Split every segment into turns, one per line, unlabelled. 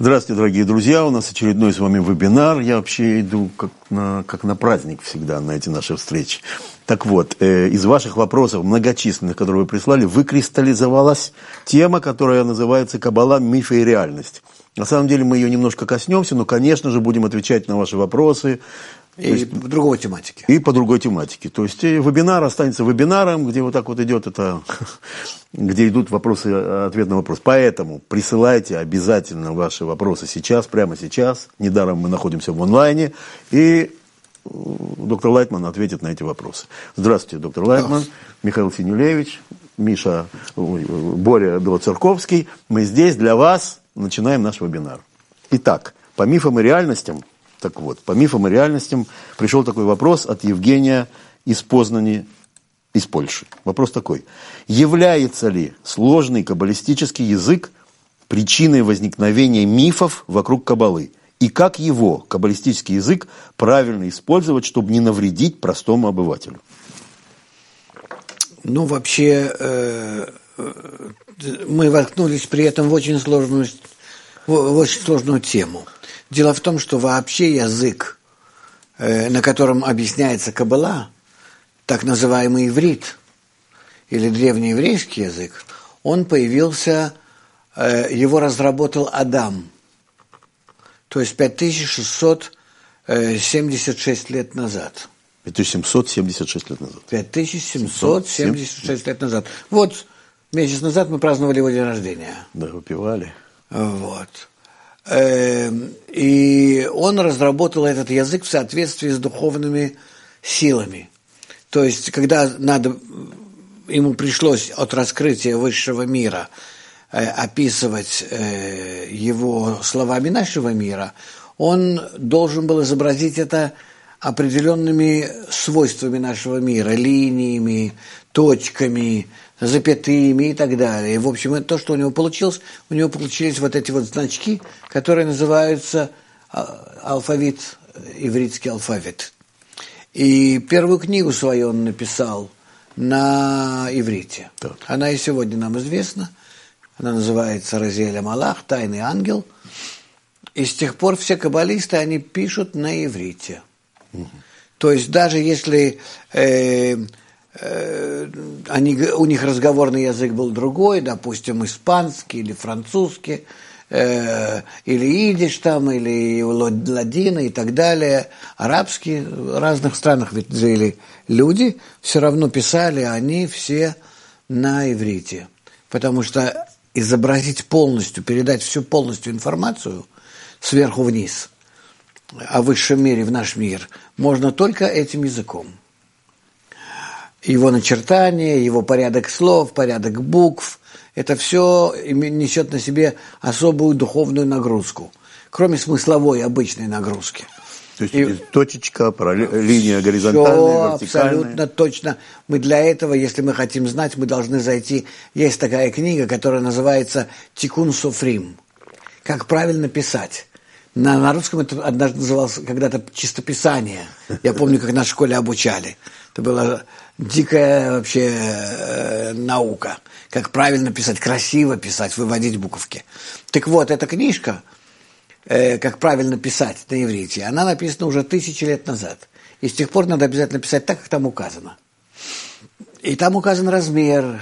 Здравствуйте, дорогие друзья. У нас очередной с вами вебинар. Я вообще иду как на праздник всегда на эти наши встречи. Так вот, из ваших вопросов многочисленных, которые вы прислали, выкристаллизовалась тема, которая называется «Каббала, мифы и реальность». На самом деле мы ее немножко коснемся, но, конечно же, будем отвечать на ваши вопросы.
И по другой тематике.
И по другой тематике. То есть вебинар останется вебинаром, где вот так вот идет это, где идут вопросы, ответ на вопрос. Поэтому присылайте обязательно ваши вопросы сейчас, прямо сейчас. Недаром мы находимся в онлайне. И доктор Лайтман ответит на эти вопросы. Здравствуйте, доктор Лайтман. Михаил Синюлевич, Боря Белоцерковский. Мы здесь для вас. Начинаем наш вебинар. Итак, по мифам и реальностям. Так вот, по мифам и реальностям пришел такой вопрос от Евгения из Познани, из Польши. Вопрос такой. Является ли сложный каббалистический язык причиной возникновения мифов вокруг каббалы? И как его, каббалистический язык, правильно использовать, чтобы не навредить простому обывателю?
Ну, вообще, мы воткнулись при этом в очень сложную тему. Дело в том, что вообще язык, на котором объясняется каббала, так называемый иврит, или древнееврейский язык, он появился, его разработал Адам, то есть 5676 лет назад.
5776 лет назад.
5776 лет назад. Вот месяц назад мы праздновали его день рождения.
Да, выпивали.
Вот. И он разработал этот язык в соответствии с духовными силами. То есть, когда ему пришлось от раскрытия высшего мира описывать его словами нашего мира, он должен был изобразить это определенными свойствами нашего мира, линиями, точками, запятыми и так далее. И, в общем, это то, что у него получилось. У него получились вот эти вот значки, которые называются алфавит, ивритский алфавит. И первую книгу свою он написал на иврите.
Так.
Она и сегодня нам известна. Она называется «Разиэль ха-Малах», «Тайный ангел». И с тех пор все каббалисты, они пишут на иврите. Угу. То есть даже если у них разговорный язык был другой, допустим, испанский или французский, или идиш там, или ладина и так далее, арабский, в разных странах ведь жили люди, все равно писали они все на иврите. Потому что изобразить полностью, передать всю полностью информацию сверху вниз о высшем мире в наш мир можно только этим языком. Его начертание, его порядок слов, порядок букв, это все несет на себе особую духовную нагрузку, кроме смысловой обычной нагрузки.
То есть точечка, линия горизонтальная, вертикальная.
Абсолютно точно. Мы для этого, если мы хотим знать, мы должны зайти. Есть такая книга, которая называется «Тикун Софрим». Как правильно писать. На русском это однажды называлось когда-то чистописание. Я помню, как нас в школе обучали. Это была дикая вообще наука. Как правильно писать, красиво писать, выводить буковки. Так вот, эта книжка, как правильно писать на иврите, она написана уже 1000 лет назад. И с тех пор надо обязательно писать так, как там указано. И там указан размер,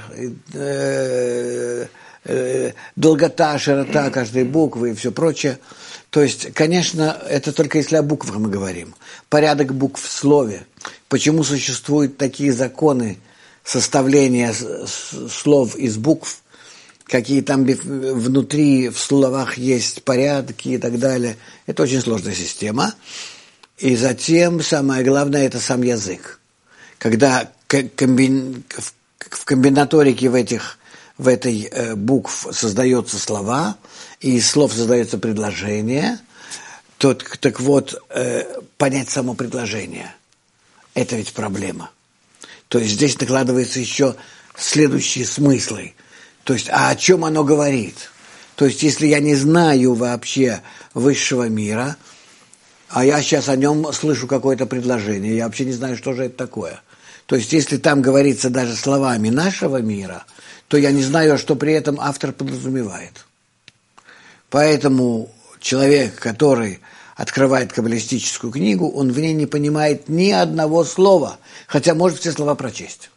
долгота, широта каждой буквы и все прочее. То есть, конечно, это только если о буквах мы говорим. Порядок букв в слове. Почему существуют такие законы составления слов из букв, какие там внутри в словах есть порядки и так далее. Это очень сложная система. И затем, самое главное, это сам язык. Когда в комбинаторике в этой букв создаются слова, и из слов создается предложение, так вот, понять само предложение – это ведь проблема. То есть здесь накладываются еще следующие смыслы. То есть, а о чем оно говорит? То есть, если я не знаю вообще высшего мира, а я сейчас о нем слышу какое-то предложение, я вообще не знаю, что же это такое. То есть, если там говорится даже словами нашего мира, то я не знаю, что при этом автор подразумевает. Поэтому человек, который открывает каббалистическую книгу, он в ней не понимает ни одного слова, хотя может все слова прочесть.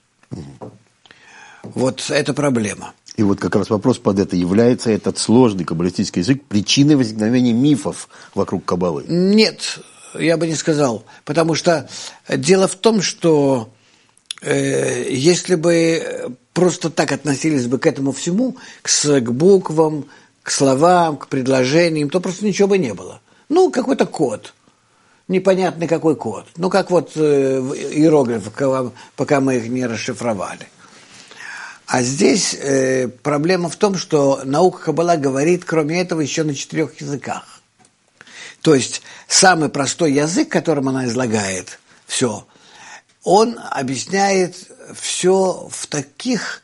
Вот это проблема.
И вот как раз вопрос под это. Является этот сложный каббалистический язык причиной возникновения мифов вокруг Каббалы?
Нет, я бы не сказал. Потому что дело в том, что если бы просто так относились бы к этому всему, к буквам, к словам, к предложениям, то просто ничего бы не было. Ну, какой-то код. Непонятный какой код. Ну, как вот иероглифы, пока мы их не расшифровали. А здесь проблема в том, что наука Каббала говорит, кроме этого, еще на 4 языках. То есть самый простой язык, которым она излагает все, он объясняет все в таких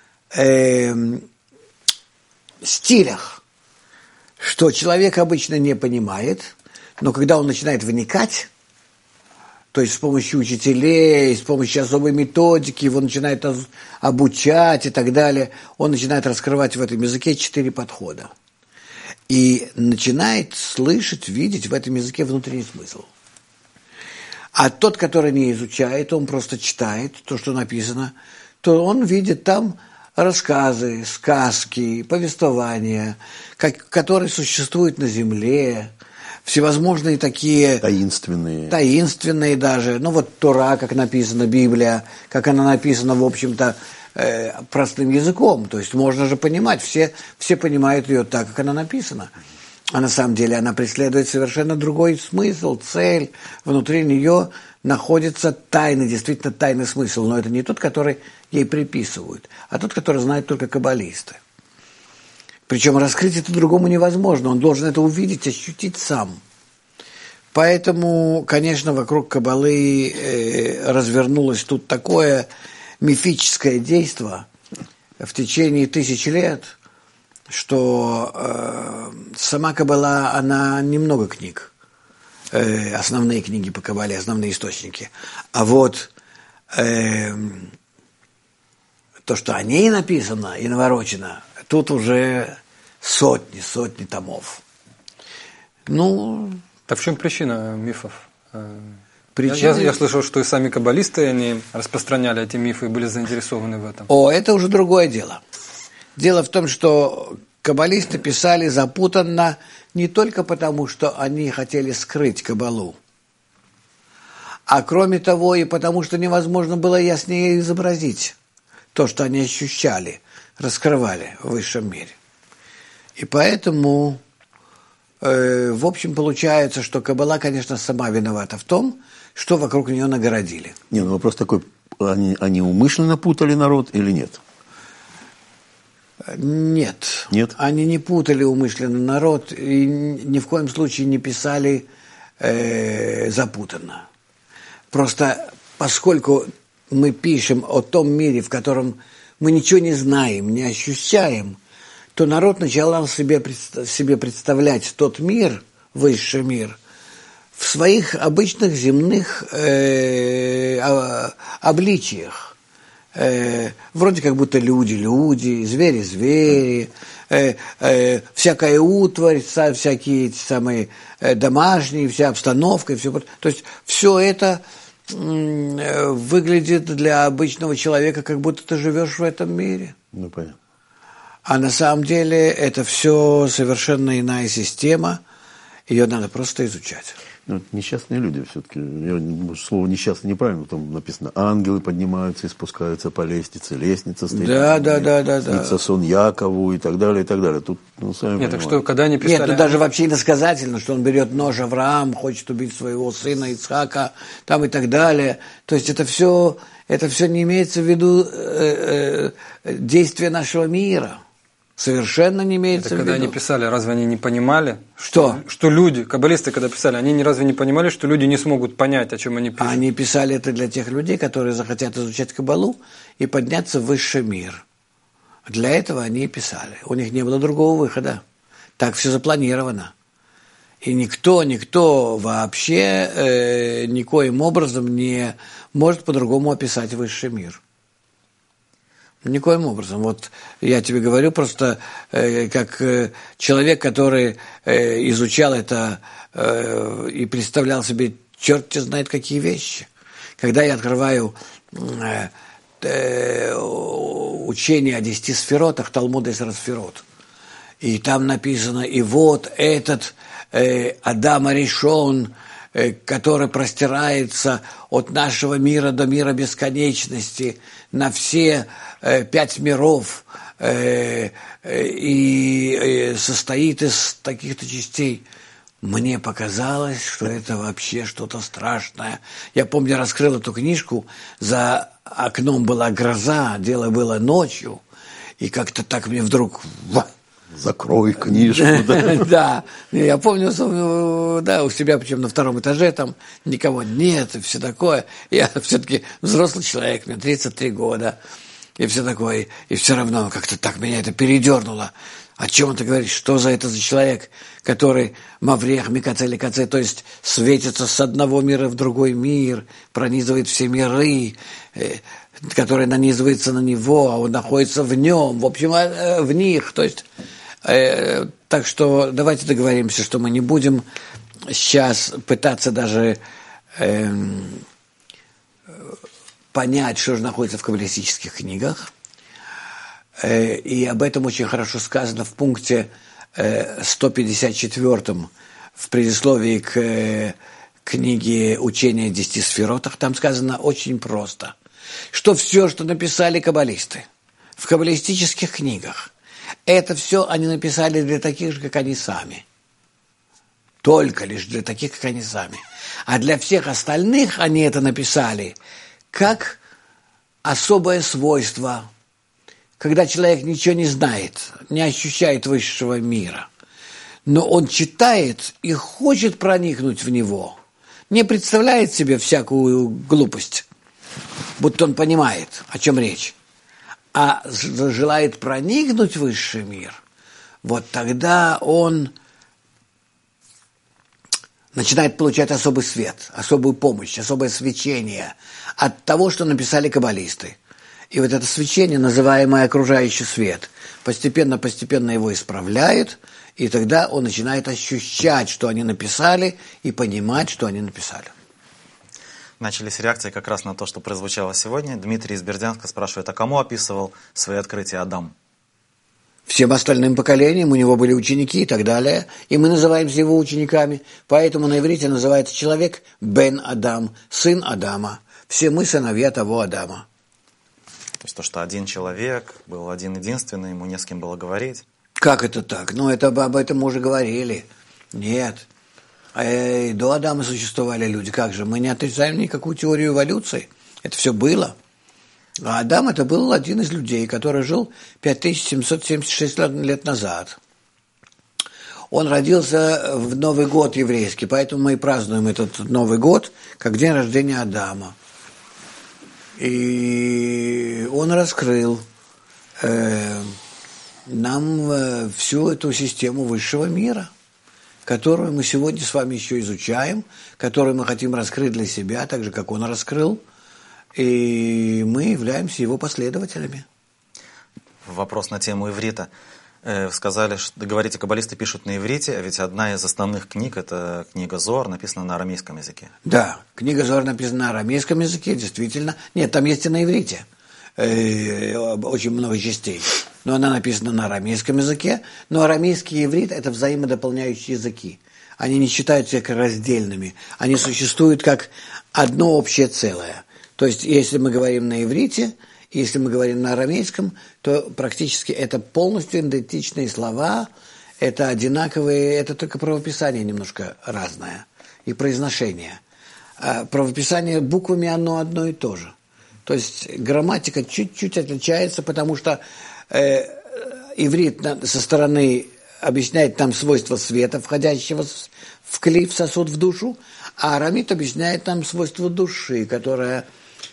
стилях, что человек обычно не понимает, но когда он начинает вникать, то есть с помощью учителей, с помощью особой методики, его начинают обучать и так далее, он начинает раскрывать в этом языке 4 подхода. И начинает слышать, видеть в этом языке внутренний смысл. А тот, который не изучает, он просто читает то, что написано, то он видит там рассказы, сказки, повествования, которые существуют на земле, всевозможные такие... Таинственные даже. Ну вот Тора, как написано, Библия, как она написана, в общем-то, простым языком. То есть можно же понимать, все понимают ее так, как она написана. А на самом деле она преследует совершенно другой смысл, цель. Внутри нее находится тайный, действительно тайный смысл. Но это не тот, который ей приписывают, а тот, который знают только каббалисты. Причем раскрыть это другому невозможно. Он должен это увидеть, ощутить сам. Поэтому, конечно, вокруг Каббалы развернулось тут такое мифическое действо в течение 1000 лет, что сама Каббала, она немного книг, основные книги по Каббале, основные источники. А вот то, что о ней написано и наворочено, тут уже сотни томов. Ну...
Так в чем причина мифов?
Причина...
Я слышал, что и сами каббалисты, они распространяли эти мифы и были заинтересованы в этом.
Это уже другое дело. Дело в том, что каббалисты писали запутанно не только потому, что они хотели скрыть Каббалу, а кроме того и потому, что невозможно было яснее изобразить то, что они ощущали, раскрывали в высшем мире. И поэтому, в общем, получается, что Каббала, конечно, сама виновата в том, что вокруг нее нагородили.
Не, ну вопрос такой, они умышленно путали народ или нет?
Нет.
Нет?
Они не путали умышленно народ и ни в коем случае не писали запутанно. Просто поскольку мы пишем о том мире, в котором мы ничего не знаем, не ощущаем, то народ начал себе представлять тот мир, высший мир, в своих обычных земных обличиях. Вроде как будто люди, звери, всякая утварь, всякие эти самые домашние, вся обстановка, и все. То есть все это выглядит для обычного человека, как будто ты живешь в этом мире.
Ну, понятно.
А на самом деле это все совершенно иная система, ее надо просто изучать.
Ну, несчастные люди все-таки. Слово «несчастный» неправильно, там написано «ангелы поднимаются и спускаются по лестнице», «лестница стоит».
Да.
Снится сон Якову и так далее, и так далее. Тут, сами
понимаете.
так
что, когда они писали...
Нет, тут даже вообще иносказательно, что он берет нож Авраам, хочет убить своего сына Ицхака, там и так далее. То есть это все не имеется в виду действия нашего мира. Совершенно не имеется в виду.
Когда они писали, разве они не понимали?
Что люди,
каббалисты, когда писали, они разве не понимали, что люди не смогут понять, о чем они пишут?
Они писали это для тех людей, которые захотят изучать Каббалу и подняться в высший мир. Для этого они и писали. У них не было другого выхода. Так все запланировано. И никто вообще никоим образом не может по-другому описать высший мир. Никоим образом. Вот я тебе говорю просто как человек, который изучал это и представлял себе черт знает какие вещи. Когда я открываю учение о 10 сферотах, Талмуд Эсер Сферот, и там написано, и вот этот Адам Аришон, который простирается от нашего мира до мира бесконечности на все 5 миров и состоит из таких-то частей. Мне показалось, что это вообще что-то страшное. Я помню, раскрыл эту книжку, за окном была гроза, дело было ночью, и как-то так мне вдруг...
Закрой книжку.
Да, я помню, да, у себя, причем на 2-м этаже, там никого нет, и все такое. Я все-таки взрослый человек, мне 33 года, и все такое, и все равно как-то так меня это передернуло. О чем ты говоришь? Что за это за человек, который маврех микацели каце, то есть светится с одного мира в другой мир, пронизывает все миры, который нанизывается на него, а он находится в нем, в общем, в них, то есть... Так что давайте договоримся, что мы не будем сейчас пытаться даже понять, что же находится в каббалистических книгах. И об этом очень хорошо сказано в пункте 154 в предисловии к книге «Учение о 10 сферотах». Там сказано очень просто, что все, что написали каббалисты в каббалистических книгах, это все они написали для таких же, как они сами. Только лишь для таких, как они сами. А для всех остальных они это написали как особое свойство, когда человек ничего не знает, не ощущает высшего мира, но он читает и хочет проникнуть в него, не представляет себе всякую глупость, будто он понимает, о чем речь, а желает проникнуть в высший мир, вот тогда он начинает получать особый свет, особую помощь, особое свечение от того, что написали каббалисты. И вот это свечение, называемое окружающий свет, постепенно его исправляет, и тогда он начинает ощущать, что они написали, и понимать, что они написали.
Начались реакции как раз на то, что прозвучало сегодня. Дмитрий из Бердянска спрашивает, а кому описывал свои открытия Адам?
Всем остальным поколениям, у него были ученики и так далее, и мы называемся его учениками, поэтому на иврите называется человек Бен Адам, сын Адама. Все мы сыновья того Адама.
То есть то, что один человек был один-единственный, ему не с кем было говорить.
Как это так? Ну, это об этом мы уже говорили. Нет. До Адама существовали люди. Как же? Мы не отрицаем никакую теорию эволюции. Это все было. А Адам это был один из людей, который жил 5776 лет назад. Он родился в Новый год еврейский, поэтому мы и празднуем этот Новый год как день рождения Адама. И он раскрыл нам всю эту систему высшего мира, которую мы сегодня с вами еще изучаем, которую мы хотим раскрыть для себя, так же, как он раскрыл, и мы являемся его последователями.
Вопрос на тему иврита. Вы сказали, что, говорите, каббалисты пишут на иврите, а ведь одна из основных книг, это книга Зоар, написана на арамейском языке.
Да, книга Зоар написана на арамейском языке, действительно. Нет, там есть и на иврите. Очень много частей. Но она написана на арамейском языке. Но арамейский и иврит – это взаимодополняющие языки. Они не считаются как раздельными. Они существуют как одно общее целое. То есть, если мы говорим на иврите, если мы говорим на арамейском, то практически это полностью идентичные слова, это одинаковые, это только правописание немножко разное и произношение. А правописание буквами оно одно и то же. То есть грамматика чуть-чуть отличается, потому что иврит со стороны объясняет нам свойства света, входящего в клей, в сосуд, в душу, а арамит объясняет нам свойства души, которая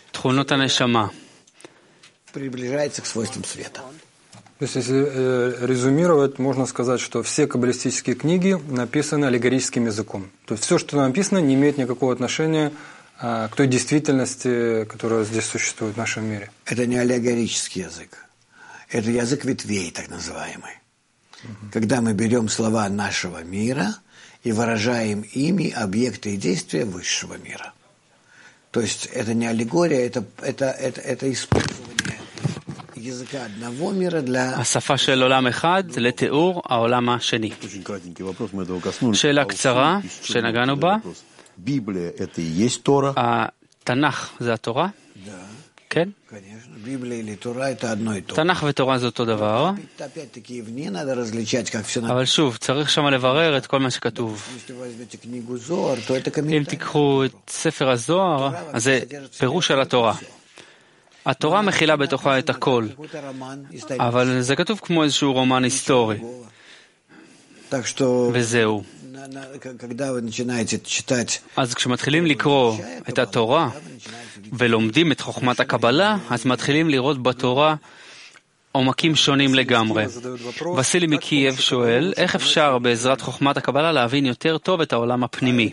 приближается к свойствам света.
То есть, если резюмировать, можно сказать, что все каббалистические книги написаны аллегорическим языком. То есть, все, что написано, не имеет никакого отношения к той действительности, которая здесь существует в нашем мире.
Это не аллегорический язык. Это язык ветвей, так называемый. Когда мы берем слова нашего мира и выражаем ими объекты и действия высшего мира. То есть это не аллегория, это использование языка одного мира для...
השפה של עולם אחד לתיאור העולם השני.
Очень кратенький вопрос, мы этого коснулись.
שאלה קצרה שנגענו בה.
Библия – это и есть Тора?
התנ"ך זה התורה?
Да,
כן?
конечно. Библия или Тора – это одно и то.
תנ"ך ותורה זה אותו דבר,
Опять-таки, в ней надо различать, как все
אבל שוב, צריך שם לברר את כל מה שכתוב.
Если вы возьмете книгу Зоар, то это
אם
комментарий.
תיקחו את ספר הזוהר, אז זה פירוש על התורה. התורה מכילה בתוכה את הכל, אבל זה כתוב כמו איזשהו רומן היסטורי,
Так что,
וזהו.
когда вы начинаете читать,
אז כשמתחילים לקרוא את התורה ולומדים את חוכמת הקבלה, אז מתחילים לראות בתורה עומקים שונים לגמרי. וסילי מקייב שואל, איך אפשר בעזרת חוכמת הקבלה להבין יותר טוב את העולם הפנימי?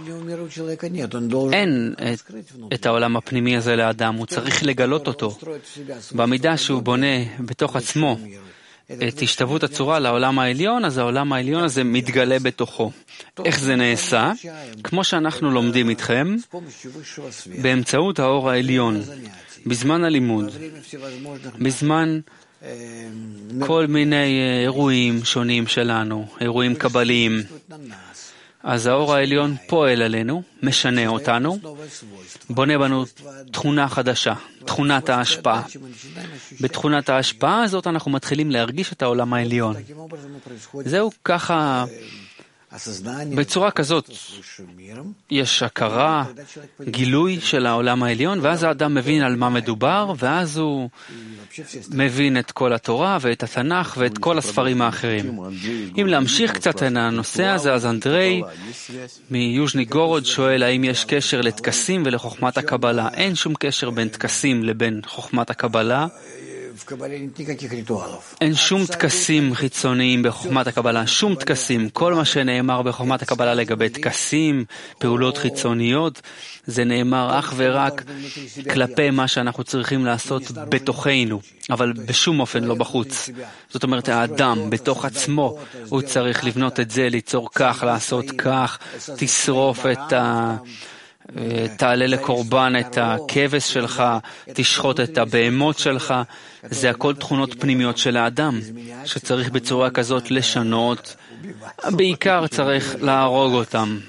אין את העולם הפנימי הזה לאדם, הוא צריך לגלות אותו. במידה שהוא בונה בתוך עצמו את השתוות הצורה לעולם העליון, אז העולם העליון הזה מתגלה בתוכו. איך זה נעשה? כמו שאנחנו לומדים איתכם, באמצעות האור העליון, בזמן הלימוד, בזמן כל מיני אירועים שונים שלנו, אירועים קבליים. אז האור העליון פועל עלינו, משנה אותנו, בונה בנו תכונה חדשה, תכונת ההשפעה. בתכונת ההשפעה הזאת אנחנו מתחילים להרגיש את העולם העליון. זהו ככה, בצורה כזאת יש הכרה, גילוי של העולם העליון, ואז האדם מבין על מה מדובר, ואז הוא מבין את כל התורה ואת התנ"ך ואת כל הספרים האחרים. אם להמשיך קצת את הנושא הזה, אז אנדרי מיוז'ני גורוד שואל האם יש קשר לטקסים ולחוכמת הקבלה. אין שום קשר בין טקסים לבין חוכמת הקבלה. אין שום טקסים חיצוניים בחוכמת הקבלה, שום טקסים. כל מה שנאמר בחוכמת הקבלה לגבי טקסים, פעולות חיצוניות, זה נאמר אך ורק כלפי מה שאנחנו צריכים לעשות בתוכנו, אבל בשום אופן לא בחוץ. זאת אומרת, האדם בתוך עצמו, הוא צריך לבנות את זה, ליצור כך, לעשות כך, תשרוף את תעלה לקורבן את הכבש שלך, תשחוט את הבהמות שלך. זה הכל תכונות פנימיות של האדם, שצריך בצורה כזאת לשנות. בעיקר צריך להרוג אותם.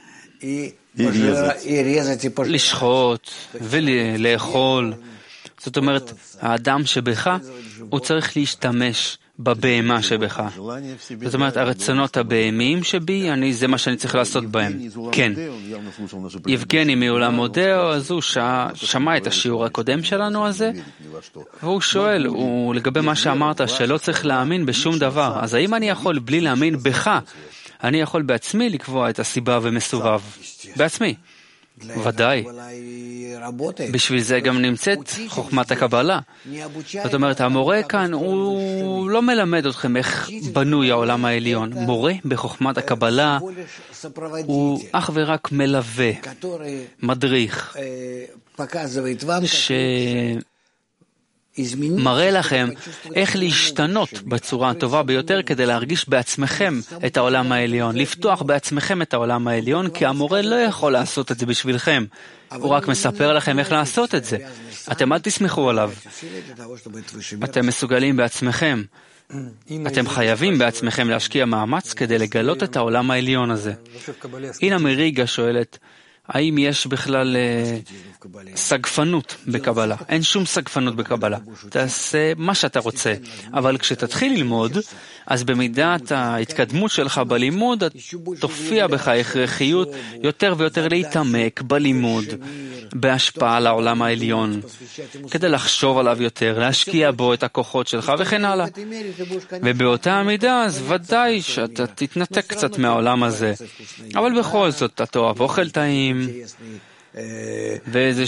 לשחוט ולאכול. זאת אומרת, האדם שבך, הוא צריך להשתמש בבהמה שבך. זאת אומרת, הרצונות הבהמיים שבי, זה מה שאני צריך לעשות בהם. כן. יבגני מעולם מודאו, אז הוא שמע את השיעור הקודם שלנו הזה, והוא שואל, לגבי מה שאמרת, שלא צריך להאמין בשום דבר. אז האם אני יכול, בלי להאמין בך, אני יכול בעצמי לקבוע את הסיבה ומסובב? בעצמי. ודאי. בשביל זה גם נמצאת חוכמת הקבלה. זאת אומרת, המורה כאן הוא לא מלמד אתכם איך בנוי העולם העליון. מורה בחוכמת הקבלה הוא אך ורק מלווה, מדריך, מראה לכם איך להשתנות בצורה הטובה ביותר כדי להרגיש בעצמכם את העולם העליון, לפתוח בעצמכם את העולם העליון, כי המורה לא יכול לעשות את זה בשבילכם. הוא רק מספר לכם איך לעשות את זה. אתם אל תסמכו עליו. אתם מסוגלים בעצמכם. אתם חייבים בעצמכם להשקיע מאמץ כדי לגלות את העולם העליון הזה. אינה מריגה שואלת, האם יש בכלל סגפנות בקבלה? אין שום סגפנות בקבלה. תעשה מה שאתה רוצה. אבל כשתתחיל ללמוד, אז במידת ההתקדמות שלך בלימוד, תופיע בך הכרחיות יותר ויותר להתעמק בלימוד, בהשפעה על העולם העליון, כדי לחשוב עליו יותר, להשקיע בו את הכוחות שלך וכן הלאה. ובאותה המידה, אז ודאי שאתה תתנתק קצת מהעולם הזה. אבל בכל זאת, אתה תאהב אוכל טעים, ואיזה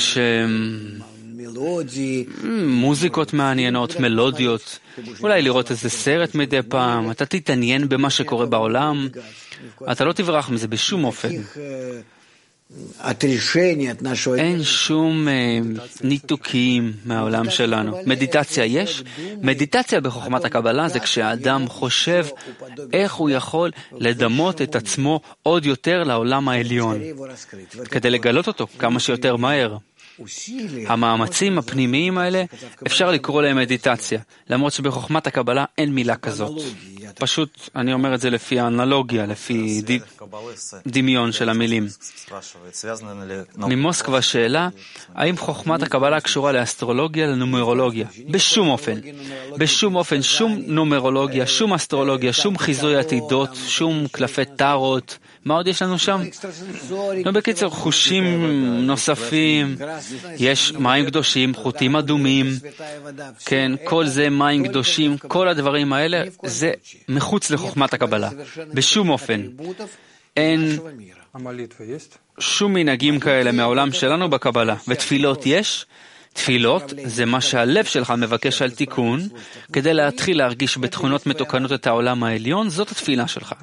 מוזיקות מעניינות, מלודיות, אולי לראות איזה סרט מדי פעם, אתה תתעניין במה שקורה בעולם, אתה לא תברח מזה בשום אופן. אין שום ניתוקים מהעולם שלנו. מדיטציה יש. מדיטציה בחוכמת הקבלה זה כשהאדם חושב איך הוא יכול לדמות את עצמו עוד יותר לעולם העליון, כדי לגלות אותו כמה שיותר מהר. המאמצים הפנימיים האלה, אפשר לקרוא להם מדיטציה, למרות שבחוכמת הקבלה אין מילה כזאת. פשוט, אני אומר את זה לפי האנלוגיה, לפי דמיון של המילים. ממוסקבה שאלה, האם חוכמת הקבלה קשורה לאסטרולוגיה, לנומרולוגיה? בשום אופן. בשום אופן, שום נומרולוגיה, שום אסטרולוגיה, שום חיזוי עתידות, שום קלפי טארות. מה עוד יש לנו שם? לא, בקיצור, חושים נוספים, יש מים קדושים, חוטים אדומים, כן, כל זה מים קדושים, כל הדברים האלה, זה מחוץ לחוכמת הקבלה. בשום אופן. אין שום מנהגים כאלה מהעולם שלנו בקבלה. ותפילות יש? תפילות זה מה שהלב שלך מבקש על תיקון, כדי להתחיל להרגיש בתכונות מתוקנות את העולם העליון, זאת התפילה שלך.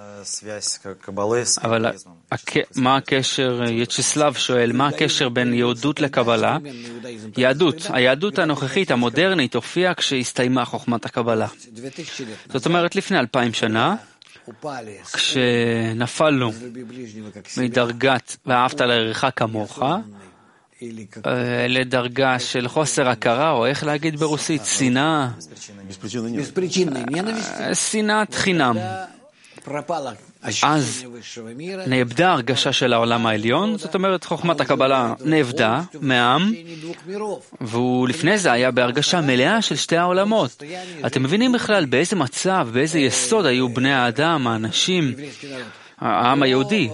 אבל מה הקשר, יצ'סלב שואל, מה הקשר בין יהודות לקבלה? היהדות הנוכחית, המודרנית, הופיעה כשהסתיימה חוכמת הקבלה. זאת אומרת, לפני 2000 שנה, כשנפלנו מדרגת ואהבת לרעך כמוך, לדרגה של חוסר הכרה, או איך להגיד ברוסית, שנאה, שנאת חינם. אז נאבדה הרגשה של העולם העליון, זאת אומרת חוכמת הקבלה נאבדה מהעם, והוא לפני זה היה בהרגשה מלאה של שתי העולמות. אתם מבינים בכלל באיזה מצב, באיזה יסוד היו בני האדם, האנשים, העם היהודי,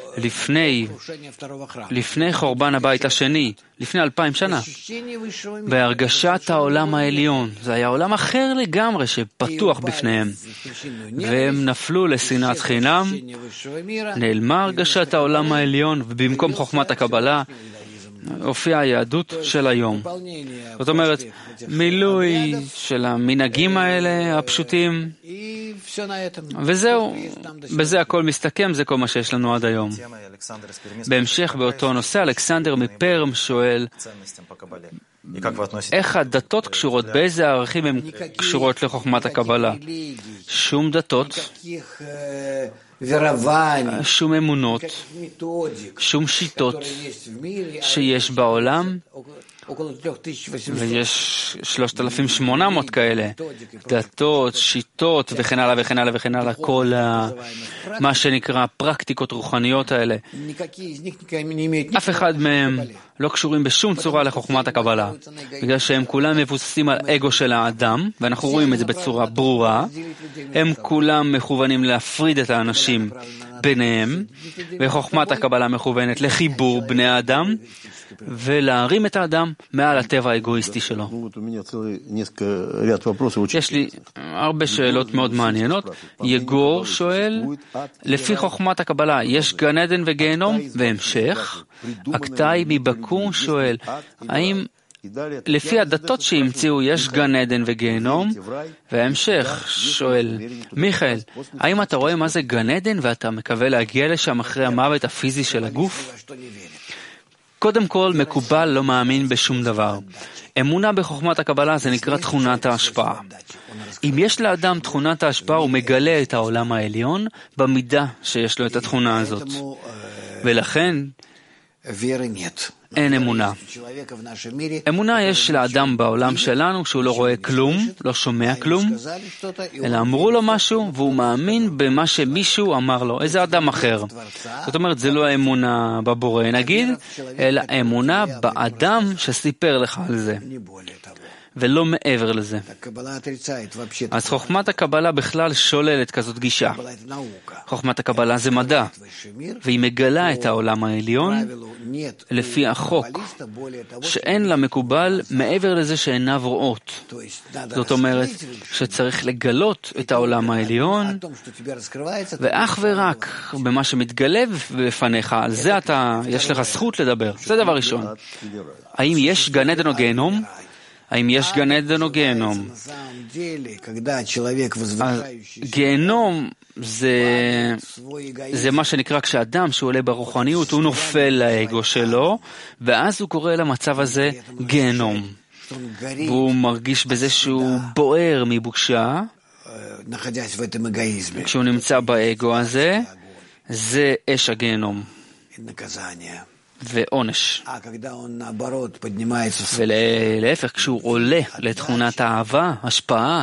לפני חורבן הבית השני, לפני 2000 שנה, בהרגשת העולם העליון. זה היה עולם אחר לגמרי שפתוח בפניהם, והם נפלו לשנאת חינם, נעלמה הרגשת העולם העליון, ובמקום חוכמת הקבלה הופיעה היהדות של היום. זאת אומרת, מילוי של המנהגים האלה הפשוטים, וזהו, בזה הכל מסתכם, זה כל מה שיש לנו עד היום. בהמשך באותו נושא, אלכסנדר מפרם שואל, איך הדתות קשורות, באיזה ערכים הן קשורות לחוכמת הקבלה? שום דתות, שום אמונות, שום שיטות שיש בעולם, ויש 3,800 כאלה, דתות, שיטות וכן הלאה וכן הלאה וכן הלאה, כל מה שנקרא פרקטיקות רוחניות האלה. אף אחד מהם לא קשורים בשום צורה לחוכמת הקבלה, בגלל שהם כולם מבוססים על אגו של האדם, ואנחנו רואים את זה בצורה ברורה. הם כולם מכוונים להפריד את האנשים ביניהם, וחוכמת הקבלה מכוונת לחיבור בני האדם, ולהרים את האדם מעל הטבע האגואיסטי שלו. יש לי הרבה שאלות מאוד מעניינות. יגור שואל, לפי חוכמת הקבלה יש גן עדן וגיהנום? והמשך, אקטאי מבקו שואל, האם לפי הדתות שהמציאו יש גן עדן וגיהנום? וההמשך שואל, מיכאל, האם אתה רואה מה זה גן עדן ואתה מקווה להגיע לשם אחרי המוות הפיזי של הגוף? קודם כל, מקובל לא מאמין בשום דבר. אמונה בחוכמת הקבלה זה נקרא תכונת ההשפעה. אם יש לאדם תכונת ההשפעה, הוא מגלה את העולם העליון במידה שיש לו את התכונה הזאת. ולכן אין אמונה. אמונה יש לאדם בעולם שלנו כשהוא לא רואה כלום, לא שומע כלום, אלא אמרו לו משהו והוא מאמין במה שמישהו אמר לו, איזה אדם אחר. זאת אומרת, זה לא האמונה בבורא נגיד, אלא אמונה באדם שסיפר לך על זה. ולא מעבר לזה. אז חוכמת הקבלה בכלל שוללת כזאת גישה. חוכמת הקבלה זה מדע, והיא מגלה את העולם העליון לפי החוק, שאין לה מקובל מעבר לזה שעיניו רואות. זאת אומרת שצריך לגלות את העולם העליון, ואך ורק במה שמתגלה בפניך, על זה יש לך זכות לדבר. זה דבר ראשון. האם יש גן עדן או גיהנום? האם יש גן עדן או גיהנום? גיהנום זה מה שנקרא כשאדם שהוא עולה ברוחניות, הוא נופל לאגו שלו, ואז הוא קורא למצב הזה גיהנום. והוא מרגיש בזה שהוא בוער מבושה, כשהוא נמצא באגו הזה, זה אש הגיהנום. ועונש. ולהפך, כשהוא עולה לתכונת האהבה, השפעה,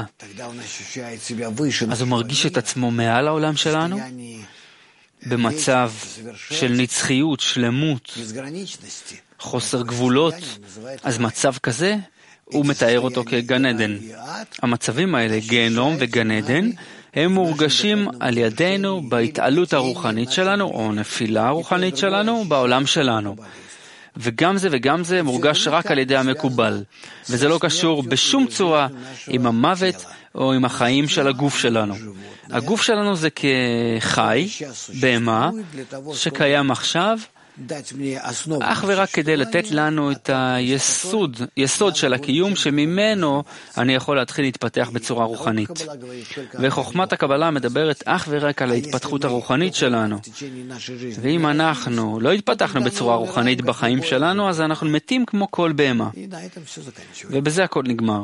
אז הוא מרגיש את עצמו מעל העולם שלנו, במצב של נצחיות, שלמות, חוסר גבולות. אז מצב כזה, הוא מתאר אותו כגן עדן. המצבים האלה, גיהנום וגן עדן, הם מורגשים על ידינו בהתעלות הרוחנית שלנו, או נפילה הרוחנית שלנו, בעולם שלנו. וגם זה וגם זה מורגש רק על ידי המקובל. וזה לא קשור בשום צורה עם המוות או עם החיים של הגוף שלנו. הגוף שלנו זה כחי, בהמה, שקיים עכשיו, אך ורק כדי לתת לנו את היסוד של הקיום שממנו אני יכול להתחיל להתפתח בצורה רוחנית. וחוכמת הקבלה מדברת אך ורק על ההתפתחות הרוחנית שלנו. ואם אנחנו לא התפתחנו בצורה רוחנית בחיים שלנו, אז אנחנו מתים כמו כל בהמה. ובזה הכל נגמר.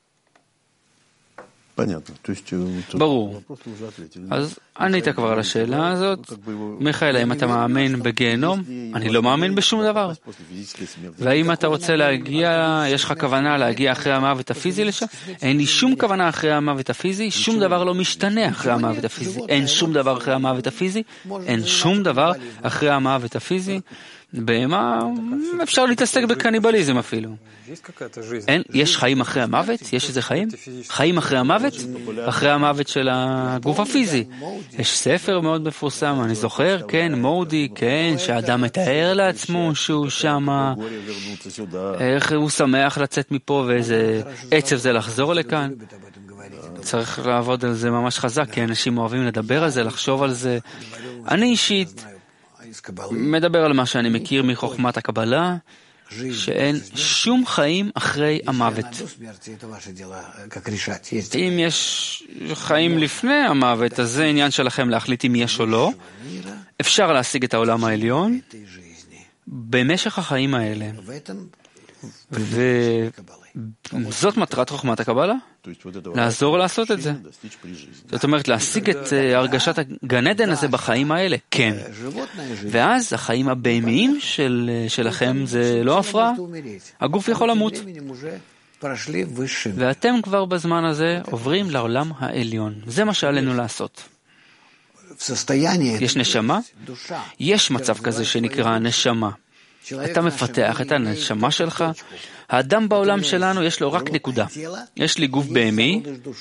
ברור. אז ענית כבר על השאלה הזאת. מיכאל, האם אתה מאמין בגיהנום? אני לא מאמין בשום דבר. והאם אתה רוצה להגיע, יש לך כוונה להגיע אחרי המוות הפיזי לשם? אין לי שום כוונה אחרי המוות הפיזי, שום דבר לא משתנה אחרי המוות הפיזי. אין שום דבר אחרי המוות הפיזי, אין שום דבר אחרי המוות הפיזי. בהמה, אפשר להתעסק בקניבליזם אפילו. יש חיים אחרי המוות? יש איזה חיים? חיים אחרי המוות? אחרי המוות של הגוף הפיזי. יש ספר מאוד מפורסם, אני זוכר, כן, מורדי, כן, שהאדם מתאר לעצמו שהוא שם, איך הוא שמח לצאת מפה ואיזה עצב זה לחזור לכאן. צריך לעבוד על זה ממש חזק, כי אנשים אוהבים לדבר על זה, לחשוב על זה. אני אישית מדבר על מה שאני מכיר מחוכמת הקבלה, שאין שום חיים אחרי המוות. אם יש חיים לפני המוות, אז זה עניין שלכם להחליט אם יש או לא. אפשר להשיג את העולם העליון במשך החיים האלה. וזאת מטרת חוכמת הקבלה, לעזור לעשות את זה. זאת אומרת, להשיג את הרגשת הגן עדן הזה בחיים האלה, כן. ואז החיים הבהמיים שלכם זה לא הפרעה, הגוף יכול למות. ואתם כבר בזמן הזה עוברים לעולם העליון. זה מה שעלינו לעשות. יש נשמה? יש מצב כזה שנקרא נשמה. אתה מפתח את הנשמה שלך. האדם בעולם שלנו יש לו רק נקודה. יש לי גוף בהמי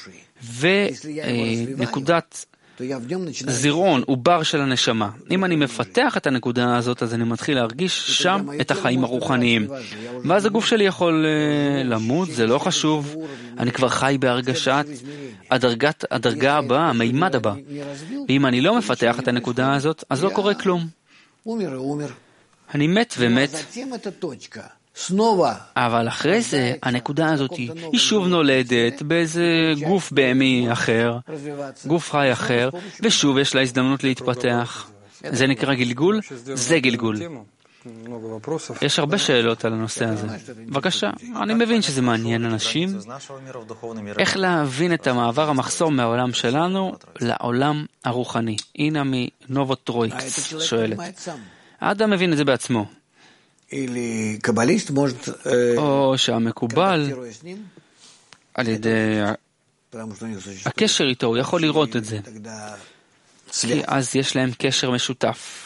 ונקודת זירון, עובר של הנשמה. אם אני מפתח את הנקודה הזאת, אז אני מתחיל להרגיש שם את החיים הרוחניים. ואז הגוף שלי יכול למות, זה לא חשוב. אני כבר חי בהרגשת הדרגה הבאה, המימד הבא. ואם אני לא מפתח את הנקודה הזאת, אז לא קורה כלום. אני מת ומת. אבל אחרי זה, הנקודה הזאת היא שוב נולדת באיזה גוף בהמי אחר, גוף חי אחר, ושוב יש לה הזדמנות להתפתח. זה נקרא גלגול? זה גלגול. יש הרבה שאלות על הנושא הזה. בבקשה, אני מבין שזה מעניין אנשים. איך להבין את המעבר המחסום מהעולם שלנו לעולם הרוחני? אינה מנובוטרויקס שואלת. האדם מבין את זה בעצמו. או שהמקובל על ידי הקשר איתו, הוא יכול לראות את זה. כי אז יש להם קשר משותף.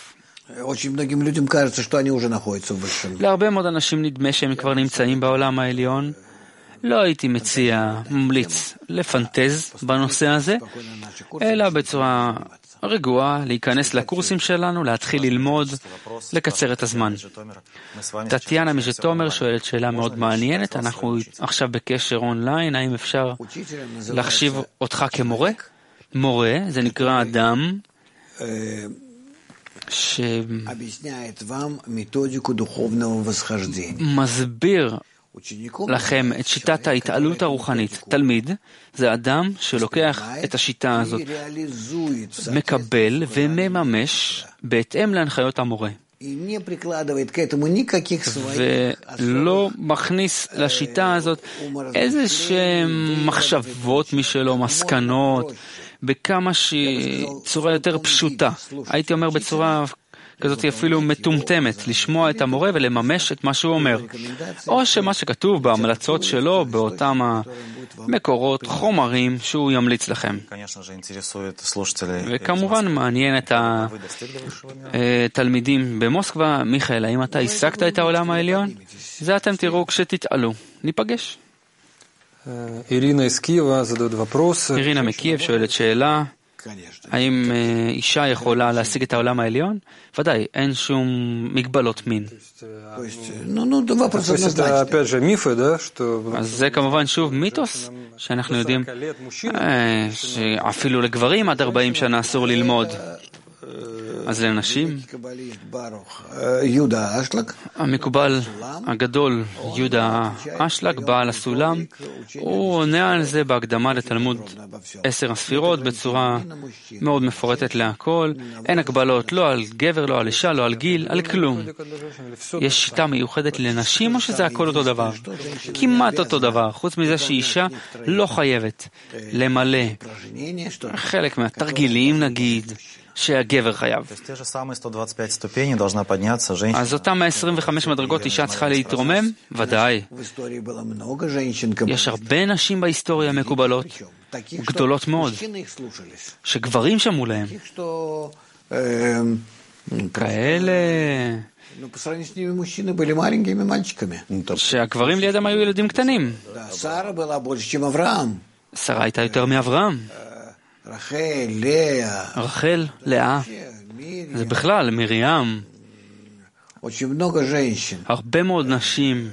להרבה מאוד אנשים נדמה שהם כבר נמצאים בעולם העליון. לא הייתי ממליץ לפנטז בנושא הזה, אלא בצורה רגועה, להיכנס לקורסים שלנו, להתחיל ללמוד, לקצר את הזמן. טטיאנה מז'יטומיר שואלת שאלה מאוד מעניינת, אנחנו עכשיו בקשר אונליין, האם אפשר להחשיב אותך כמורה? מורה, זה נקרא אדם שמסביר לכם את שיטת ההתעלות הרוחנית. תלמיד זה אדם שלוקח את השיטה הזאת, מקבל ומממש בהתאם להנחיות המורה. ולא מכניס לשיטה הזאת איזשהם מחשבות משלו, מסקנות, בכמה צורה יותר פשוטה. הייתי אומר בצורה כזאת אפילו מטומטמת, לשמוע את המורה ולממש את מה שהוא אומר. או שמה שכתוב בהמלצות שלו, באותם המקורות, חומרים שהוא ימליץ לכם. וכמובן מעניין את התלמידים במוסקבה. מיכאל, האם אתה השגת את העולם העליון? זה אתם תראו כשתתעלו. ניפגש. אירינה מקייב שואלת שאלה, האם אישה יכולה להשיג את העולם העליון? ודאי, אין שום מגבלות מין. אז זה כמובן שוב מיתוס, שאנחנו יודעים שאפילו לגברים עד 40 שנה אסור ללמוד. אז לנשים, המקובל הגדול יהודה אשלג, בעל הסולם, הוא עונה על זה בהקדמה לתלמוד 10 הספירות בצורה מאוד מפורטת להכל. אין הגבלות לא על גבר, לא על אישה, לא על גיל, על כלום. יש שיטה מיוחדת לנשים או שזה הכל אותו דבר? כמעט אותו דבר, חוץ מזה שאישה לא חייבת למלא חלק מהתרגילים נגיד שהגבר חייב. אז אותם 25 מדרגות אישה צריכה להתרומם? ודאי. יש הרבה נשים בהיסטוריה מקובלות, גדולות מאוד, שגברים שמעו להם. כאלה שהגברים לידם היו ילדים קטנים. שרה הייתה יותר מאברהם. רחל, לאה, זה בכלל, מרים, הרבה מאוד נשים,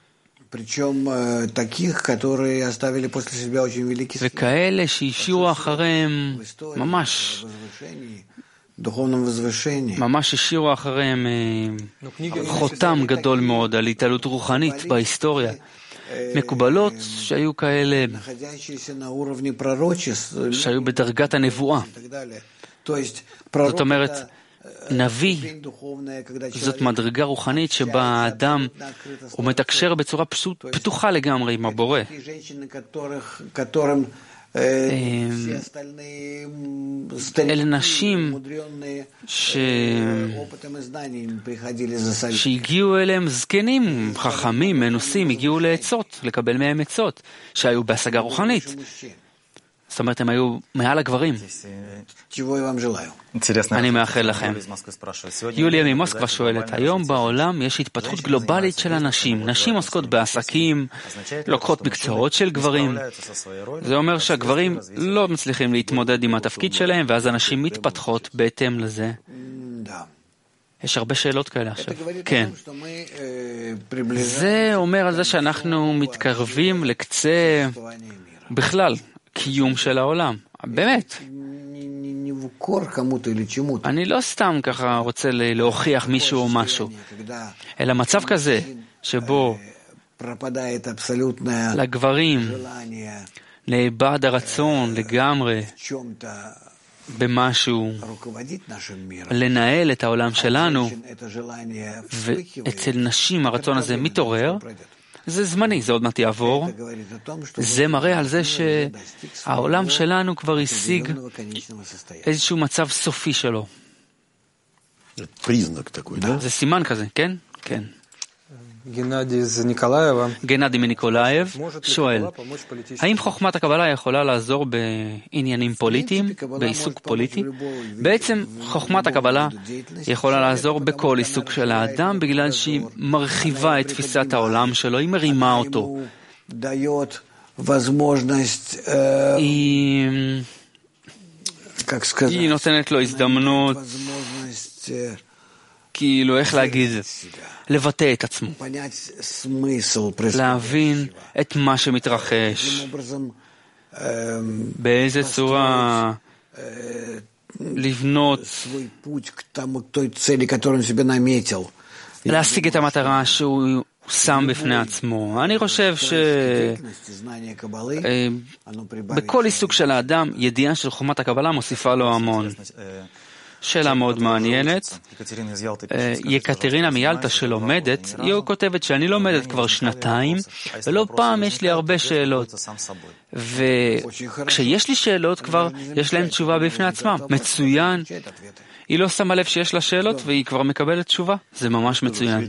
וכאלה שהשאירו אחריהם ממש השאירו אחריהם חותם גדול מאוד על התעלות רוחנית בהיסטוריה. מקובלות שהיו כאלה שהיו בדרגת הנבואה. זאת אומרת, נביא זאת מדרגה רוחנית שבה האדם הוא מתקשר בצורה פתוחה לגמרי עם הבורא. אלה נשים שהגיעו אליהם זקנים, חכמים, מנוסים, הגיעו לעצות, לקבל מהם עצות, שהיו בהשגה רוחנית. זאת אומרת, הם היו מעל הגברים. אני מאחל לכם. יוליה ממוסקבה שואלת, היום בעולם יש התפתחות גלובלית של אנשים. נשים עוסקות בעסקים, לוקחות מקצועות של גברים. זה אומר שהגברים לא מצליחים להתמודד עם התפקיד שלהם, ואז אנשים מתפתחות בהתאם לזה. יש הרבה שאלות כאלה עכשיו. כן. זה אומר על זה שאנחנו מתקרבים לקצה בכלל. קיום של העולם. באמת. אני לא סתם ככה רוצה להוכיח מישהו או משהו, אלא מצב כזה שבו לגברים נאבד הרצון לגמרי במשהו לנהל את העולם שלנו, ואצל נשים הרצון הזה מתעורר. זה זמני, זה עוד מעט יעבור. זה מראה על זה שהעולם שלנו כבר השיג איזשהו מצב סופי שלו. זה סימן כזה, כן? כן. גנדי מניקולאייב שואל, האם חוכמת הקבלה יכולה לעזור בעניינים פוליטיים, בעיסוק פוליטי? בעצם חוכמת הקבלה יכולה לעזור בכל עיסוק של האדם, בגלל שהיא מרחיבה את תפיסת העולם שלו, היא מרימה אותו. היא נותנת לו הזדמנות, כאילו, איך להגיד, לבטא את עצמו, להבין את מה שמתרחש, באיזה צורה לבנות, להשיג את המטרה שהוא שם בפני עצמו. אני חושב שבכל עיסוק של האדם, ידיעה של חוכמת הקבלה מוסיפה לו המון. שאלה מאוד מעניינת. יקטרינה מיאלטה שלומדת, היא כותבת שאני לומדת כבר שנתיים, ולא פעם יש לי הרבה שאלות. וכשיש לי שאלות כבר, יש להם תשובה בפני עצמם. מצוין. היא לא שמה לב שיש לה שאלות, והיא כבר מקבלת תשובה. זה ממש מצוין.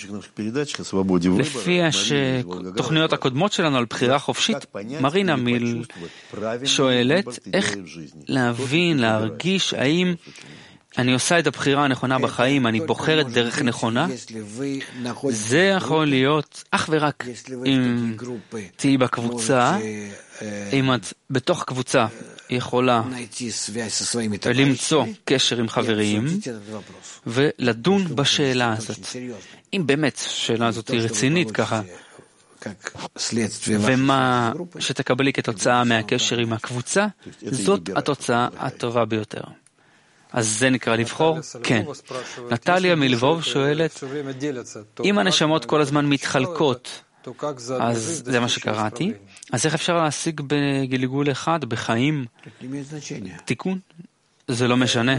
לפי התוכניות הקודמות שלנו על בחירה חופשית, מרינה מיל שואלת איך להבין, להרגיש, האם אני עושה את הבחירה הנכונה בחיים, אני בוחרת דרך נכונה. זה יכול להיות אך ורק אם תהי בקבוצה, אם את בתוך קבוצה יכולה למצוא קשר עם חברים ולדון בשאלה הזאת. אם באמת השאלה הזאת היא רצינית ככה, ומה שתקבלי כתוצאה מהקשר עם הקבוצה, זאת התוצאה הטובה ביותר. אז זה נקרא לבחור? כן. נטליה מלבוב שואלת, אם הנשמות כל הזמן מתחלקות, אז זה מה שקראתי, אז איך אפשר להשיג בגלגול אחד, בחיים, תיקון? זה לא משנה.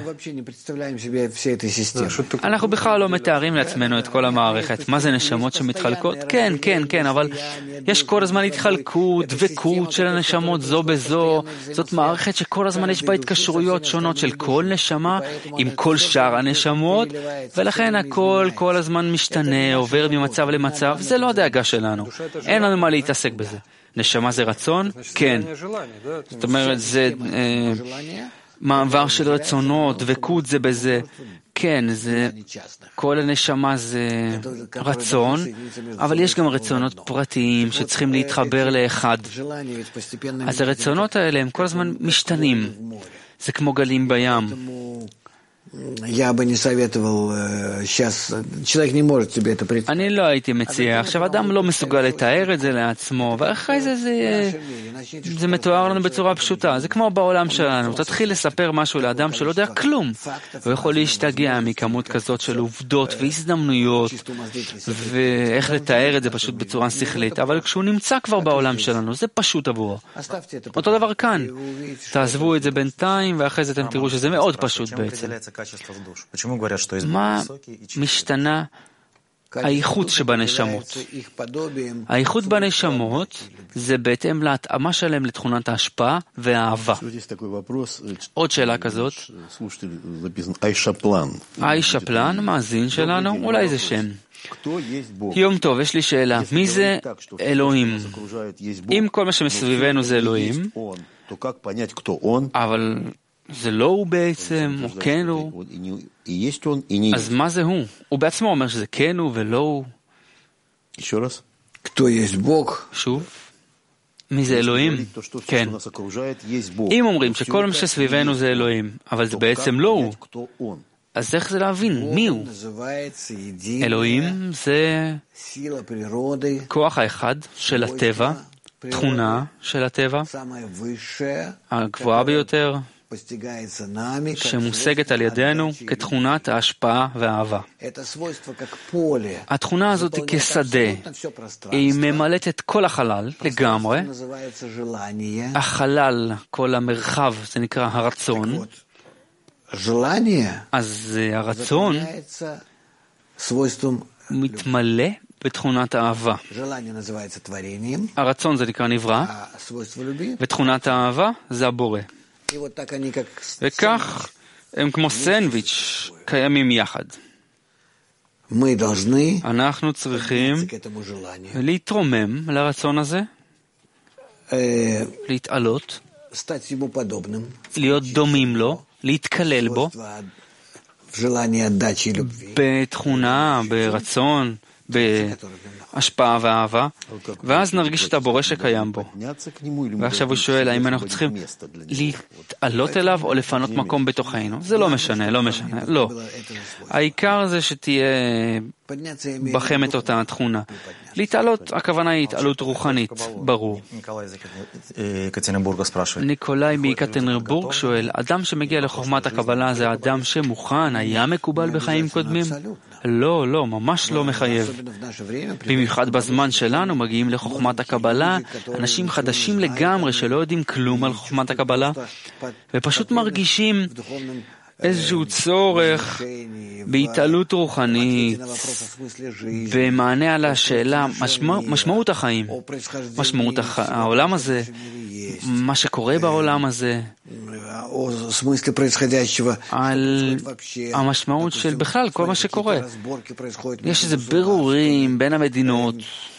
אנחנו בכלל לא מתארים לעצמנו את כל המערכת. מה זה נשמות שמתחלקות? כן, כן, כן, אבל יש כל הזמן התחלקות, דבקות של הנשמות זו בזו. זאת מערכת שכל הזמן יש בה התקשרויות שונות של כל נשמה עם כל שאר הנשמות, ולכן הכל כל הזמן משתנה, עובר ממצב למצב. זה לא הדאגה שלנו. אין לנו מה להתעסק בזה. נשמה זה רצון? כן. זאת אומרת, זה מעבר של רצונות, דבקות זה בזה. כן, זה, כל הנשמה זה רצון, אבל יש גם רצונות פרטיים שצריכים להתחבר לאחד. אז הרצונות האלה הם כל הזמן משתנים. זה כמו גלים בים. אני לא הייתי מציע. עכשיו, אדם לא מסוגל לתאר את זה לעצמו, ואחרי זה מתואר לנו בצורה פשוטה. זה כמו בעולם שלנו. תתחיל לספר משהו לאדם שלא יודע כלום. הוא יכול להשתגע מכמות כזאת של עובדות והזדמנויות, ואיך לתאר את זה פשוט בצורה שכלית. אבל כשהוא נמצא כבר בעולם שלנו, זה פשוט עבורו. אותו דבר כאן. תעזבו את זה בינתיים, ואחרי זה אתם תראו שזה מאוד פשוט בעצם. מה משתנה האיכות שבנשמות? האיכות בנשמות זה בהתאם להתאמה שלהם לתכונת ההשפעה והאהבה. עוד שאלה כזאת. איישה פלן, מאזין שלנו, אולי זה שם. יום טוב, יש לי שאלה. מי זה אלוהים? אם כל מה שמסביבנו זה אלוהים, אבל זה לא הוא בעצם, או כן הוא. אז מה זה הוא? הוא בעצמו אומר שזה כן הוא ולא הוא. שוב? מי זה אלוהים? כן. אם אומרים שכל מה שסביבנו זה אלוהים, אבל זה בעצם לא הוא, אז איך זה להבין? מי הוא? אלוהים זה כוח האחד של הטבע, תכונה של הטבע, הגבוהה ביותר, שמושגת על ידינו כתכונת ההשפעה והאהבה. התכונה הזאת היא כשדה, היא ממלאת את כל החלל לגמרי. החלל, כל המרחב, זה נקרא הרצון. אז הרצון מתמלא בתכונת האהבה. הרצון זה נקרא נברא, ותכונת האהבה זה הבורא. וכך הם כמו סנדוויץ' קיימים יחד. אנחנו צריכים להתרומם לרצון הזה, להתעלות, להיות דומים לו, להתקלל בו, בתכונה, ברצון, בהשפעה ואהבה, ואז נרגיש את הבורא שקיים בו. ועכשיו הוא שואל, האם אנחנו צריכים להתעלות אליו או לפנות מקום בתוכנו? זה לא משנה, לא משנה, לא. העיקר זה שתהיה בכם את אותה תכונה. להתעלות, הכוונה היא התעלות רוחנית, ברור. ניקולאי מקטנרבורג שואל, אדם שמגיע לחוכמת הקבלה זה אדם שמוכן, היה מקובל בחיים קודמים? לא, לא, ממש לא מחייב. במיוחד בזמן שלנו מגיעים לחוכמת הקבלה, אנשים חדשים לגמרי שלא יודעים כלום על חוכמת הקבלה, ופשוט מרגישים איזשהו צורך בהתעלות רוחנית, במענה על השאלה, משמעות החיים, משמעות העולם הזה, מה שקורה בעולם הזה, על המשמעות של בכלל כל מה שקורה. יש איזה בירורים בין המדינות.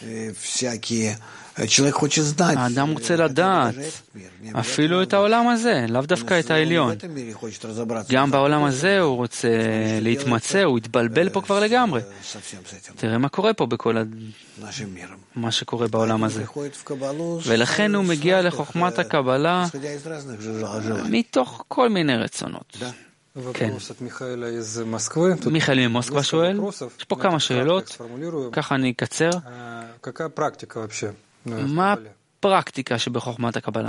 האדם רוצה לדעת אפילו את העולם הזה, לאו דווקא את העליון. גם בעולם הזה הוא רוצה להתמצא, הוא התבלבל פה כבר לגמרי. תראה מה קורה פה בכל מה שקורה בעולם הזה. ולכן הוא מגיע לחוכמת הקבלה מתוך כל מיני רצונות. כן. מיכאל ממוסקבה שואל, יש פה כמה שאלות, ככה אני אקצר. מה הפרקטיקה שבחוכמת הקבלה?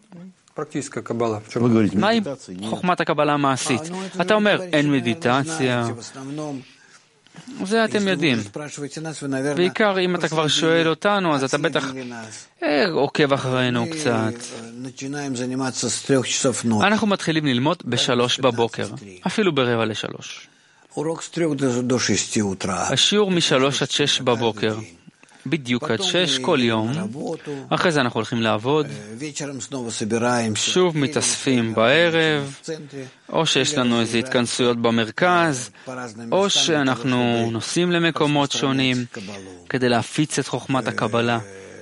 מהי חוכמת הקבלה המעשית? אתה אומר, אין מדיטציה. זה אתם יודעים. בעיקר אם אתה כבר שואל אותנו, אז אתה בטח עוקב אחרינו קצת. אנחנו מתחילים ללמוד ב-3 בבוקר, אפילו ב-2:45. השיעור מ-3 עד 6 בבוקר. בדיוק עד 6 כל יום, אחרי זה אנחנו הולכים לעבוד, שוב מתאספים בערב, או שיש לנו איזה התכנסויות במרכז, או שאנחנו נוסעים למקומות שונים כדי להפיץ את חוכמת הקבלה.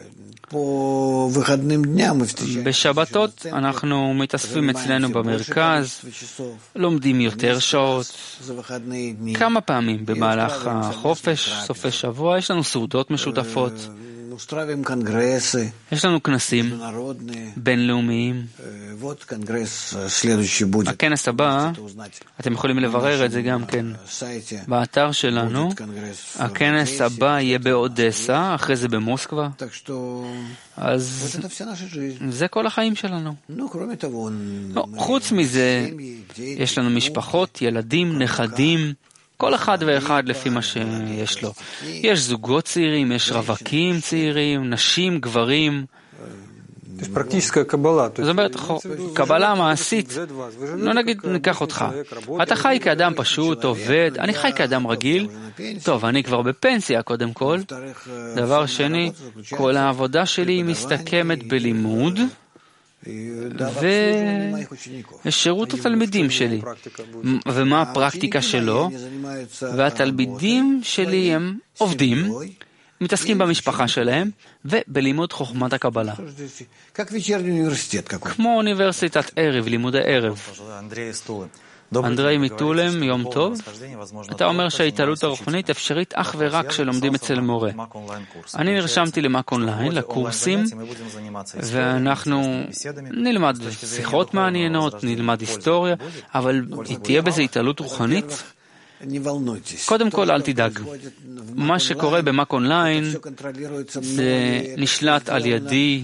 בשבתות אנחנו מתאספים אצלנו במרכז, לומדים יותר שעות, כמה פעמים במהלך החופש, סופי שבוע, יש לנו סעודות משותפות, יש לנו כנסים בינלאומיים. הכנס הבא, אתם יכולים לברר את זה גם כן באתר שלנו, הכנס הבא יהיה באודסה, אחרי זה במוסקבה, אז זה כל החיים שלנו. חוץ מזה, יש לנו משפחות, ילדים, נכדים, כל אחד ואחד לפי מה שיש לו. יש זוגות צעירים, יש רווקים צעירים, נשים, גברים. זאת אומרת, קבלה מעשית, לא נגיד ניקח אותך. אתה חי כאדם פשוט, עובד, אני חי כאדם רגיל. טוב, אני כבר בפנסיה קודם כל. דבר שני, כל העבודה שלי מסתכמת בלימוד ושירות התלמידים שלי. ומה הפרקטיקה שלו? והתלמידים שלי הם עובדים, מתעסקים במשפחה שלהם, ובלימוד חוכמת הקבלה. כמו אוניברסיטת ערב, לימודי ערב. אנדרי מטולם, יום טוב. אתה אומר שההתעלות הרוחנית אפשרית אך ורק כשלומדים אצל מורה. אני נרשמתי למאק אונליין, לקורסים, ואנחנו נלמד שיחות מעניינות, נלמד היסטוריה, אבל תהיה בזה התעלות רוחנית? קודם כל אל תדאג. מה שקורה במאק אונליין זה נשלט על ידי,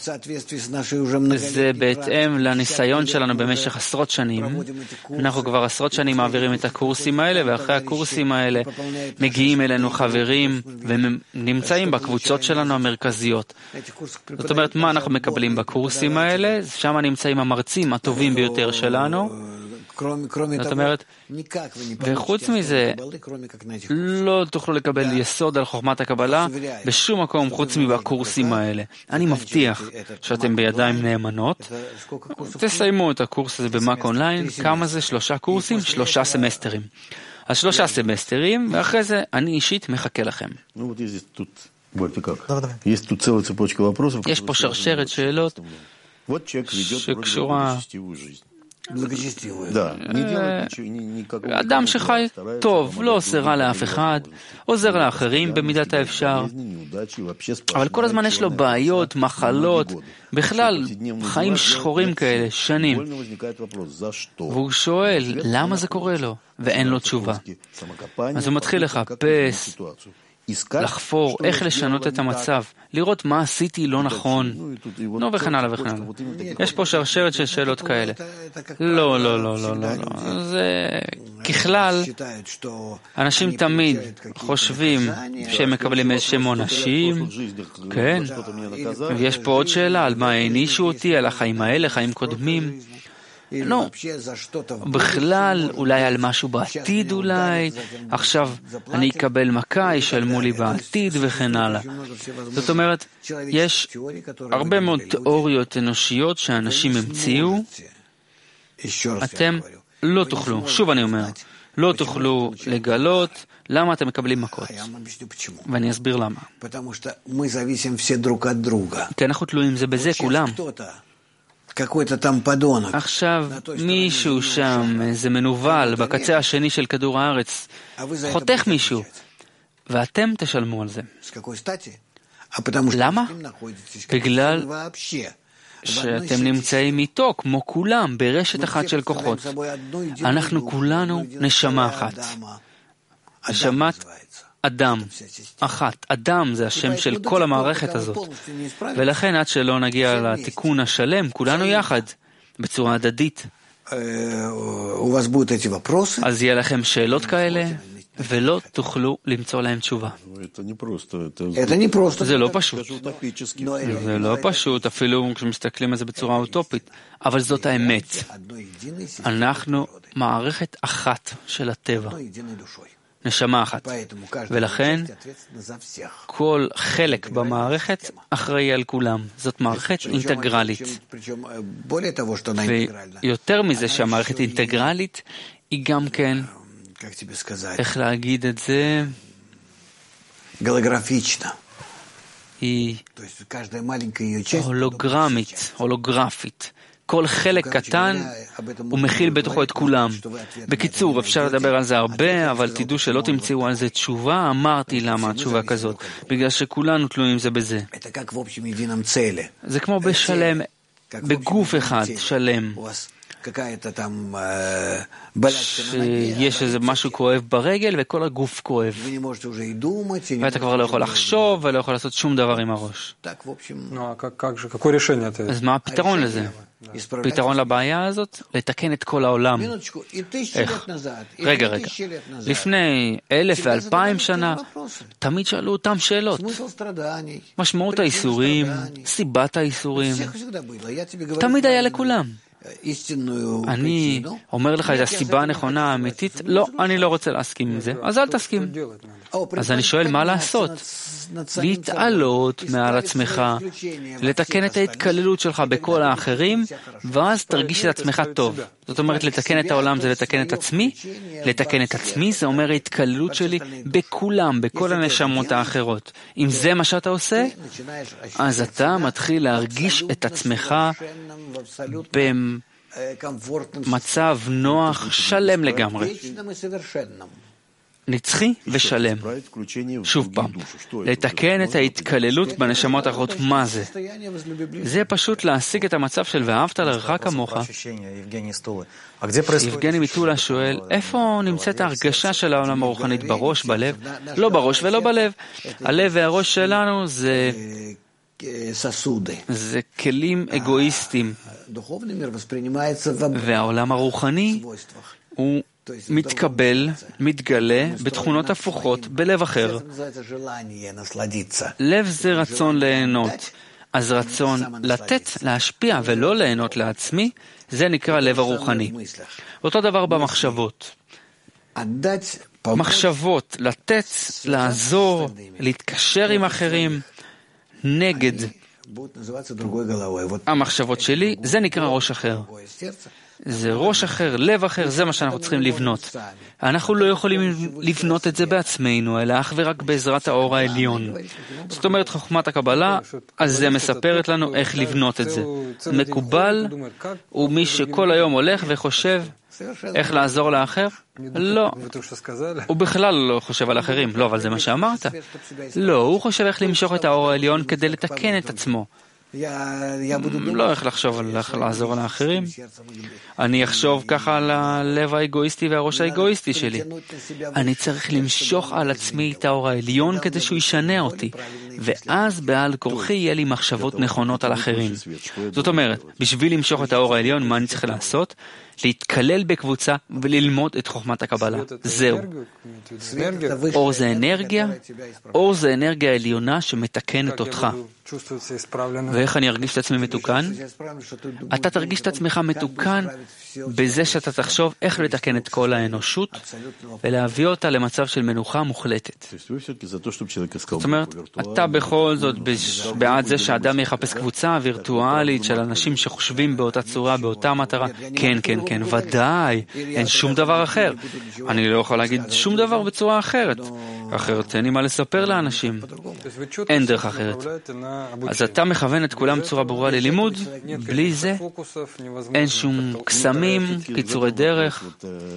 זה בהתאם לניסיון שלנו במשך עשרות שנים. אנחנו כבר עשרות שנים מעבירים את הקורסים האלה, ואחרי הקורסים האלה מגיעים אלינו חברים ונמצאים בקבוצות שלנו המרכזיות. זאת אומרת, מה אנחנו מקבלים בקורסים האלה? שם נמצאים המרצים הטובים ביותר שלנו. זאת אומרת, וחוץ מזה, לא תוכלו לקבל יסוד על חוכמת הקבלה בשום מקום חוץ מבקורסים האלה. אני מבטיח שאתם בידיים נאמנות. תסיימו את הקורס הזה במאק אונליין. כמה זה? 3 קורסים? 3 סמסטרים. אז 3 סמסטרים, ואחרי זה אני אישית מחכה לכם. יש פה שרשרת שאלות שקשורה אדם שחי טוב, לא עושה רע לאף אחד, עוזר לאחרים במידת האפשר, אבל כל הזמן יש לו בעיות, מחלות, בכלל חיים שחורים כאלה, שנים. והוא שואל, למה זה קורה לו? ואין לו תשובה. אז הוא מתחיל לחפש, לחפור, איך לשנות את המצב, לראות מה עשיתי לא נכון, וכן הלאה וכן הלאה. יש פה שרשרת של שאלות כאלה. לא. זה ככלל, אנשים תמיד חושבים שהם מקבלים איזשהם עונשים, כן, ויש פה עוד שאלה, על מה הענישו אותי, על החיים האלה, חיים קודמים. לא, בכלל, אולי על משהו בעתיד אולי, עכשיו אני אקבל מכה, ישלמו לי בעתיד וכן הלאה. זאת אומרת, יש הרבה מאוד תיאוריות אנושיות שאנשים המציאו, אתם לא תוכלו, שוב אני אומר, לא תוכלו לגלות למה אתם מקבלים מכות. ואני אסביר למה. כי אנחנו תלויים זה בזה, כולם. עכשיו מישהו שם, איזה מנוול, בקצה השני של כדור הארץ, חותך מישהו, ואתם תשלמו על זה. למה? בגלל שאתם נמצאים איתו, כמו כולם, ברשת אחת של כוחות. אנחנו כולנו נשמה אחת. נשמת אדם, אחת. אדם זה השם של כל המערכת הזאת. ולכן עד שלא נגיע לתיקון השלם, כולנו יחד, בצורה הדדית. אז יהיה לכם שאלות כאלה, ולא תוכלו למצוא להם תשובה. זה לא פשוט. זה לא פשוט, אפילו כשמסתכלים על זה בצורה אוטופית. אבל זאת האמת. אנחנו מערכת אחת של הטבע. נשמה אחת. ולכן כל חלק במערכת אחראי על כולם. זאת מערכת אינטגרלית. ויותר מזה שהמערכת אינטגרלית היא גם כן, איך להגיד את זה? היא הולוגרפית. כל חלק קטן הוא מכיל בתוכו את כולם. בקיצור, אפשר לדבר על זה הרבה, אבל תדעו שלא תמצאו על זה תשובה. אמרתי למה התשובה כזאת. בגלל שכולנו תלויים זה בזה. זה כמו בשלם, בגוף אחד שלם. שיש איזה משהו כואב ברגל וכל הגוף כואב. ואתה כבר לא יכול לחשוב ולא יכול לעשות שום דבר עם הראש. אז מה הפתרון לזה? פתרון לבעיה הזאת? לתקן את כל העולם. איך? רגע. לפני 1000 ו2000 שנה תמיד שאלו אותם שאלות. משמעות האיסורים, סיבת האיסורים. תמיד היה לכולם. אני אומר לך את הסיבה הנכונה האמיתית, לא, אני לא רוצה להסכים עם זה, אז אל תסכים. אז אני שואל מה לעשות? להתעלות מעל עצמך, לתקן את ההתקללות שלך בכל האחרים, ואז תרגיש את עצמך טוב. זאת אומרת, לתקן את העולם זה לתקן את עצמי, לתקן את עצמי זה אומר ההתקללות שלי בכולם, בכל הנשמות האחרות. אם זה מה שאתה עושה, אז אתה מתחיל להרגיש את עצמך במצב נוח שלם לגמרי. נצחי ושלם. שוב פעם, לתקן את ההתקללות בנשמות האחרות, מה זה? זה פשוט להשיג את המצב של ואהבת לרעך כמוך. יבגני מטולה שואל, איפה נמצאת ההרגשה של העולם הרוחנית? בראש, בלב? לא בראש ולא בלב. הלב והראש שלנו זה כלים אגואיסטיים. והעולם הרוחני הוא מתקבל, מתגלה בתכונות הפוכות בלב אחר. לב זה רצון ליהנות. אז רצון לתת, להשפיע ולא ליהנות לעצמי, זה נקרא לב הרוחני. אותו דבר במחשבות. מחשבות, לתת, לעזור, להתקשר עם אחרים, נגד המחשבות שלי, זה נקרא ראש אחר. זה ראש אחר, לב אחר, זה מה שאנחנו צריכים לבנות. אנחנו לא יכולים לבנות את זה בעצמנו, אלא אך ורק בעזרת האור העליון. זאת אומרת, חוכמת הקבלה, אז זה מספרת לנו איך לבנות את זה. מקובל הוא מי שכל היום הולך וחושב איך לעזור לאחר? לא. הוא בכלל לא חושב על אחרים. לא, אבל זה מה שאמרת. לא, הוא חושב איך למשוך את האור העליון כדי לתקן את עצמו. לא איך לחשוב על איך לעזור לאחרים. אני אחשוב ככה על הלב האגואיסטי והראש האגואיסטי שלי. אני צריך למשוך על עצמי את האור העליון כדי שהוא ישנה אותי, ואז בעל כורחי יהיה לי מחשבות נכונות על אחרים. זאת אומרת, בשביל למשוך את האור העליון, מה אני צריך לעשות? להתקלל בקבוצה וללמוד את חוכמת הקבלה. זהו. אור זה אנרגיה, אור זה אנרגיה העליונה שמתקנת אותך. ואיך אני ארגיש את עצמי מתוקן? אתה תרגיש את עצמך מתוקן בזה שאתה תחשוב איך לתקן את כל האנושות ולהביא אותה למצב של מנוחה מוחלטת. זאת אומרת, אתה בכל זאת בעד זה שאדם יחפש קבוצה וירטואלית של אנשים שחושבים באותה צורה, באותה מטרה. כן, כן, כן, ודאי, אין שום דבר אחר. אני לא יכול להגיד שום דבר בצורה אחרת. אחרת אין לי מה לספר לאנשים. אין דרך אחרת. אז אתה מכוון את כולם בצורה ברורה ללימוד, בלי זה אין שום קסמים, קיצורי דרך.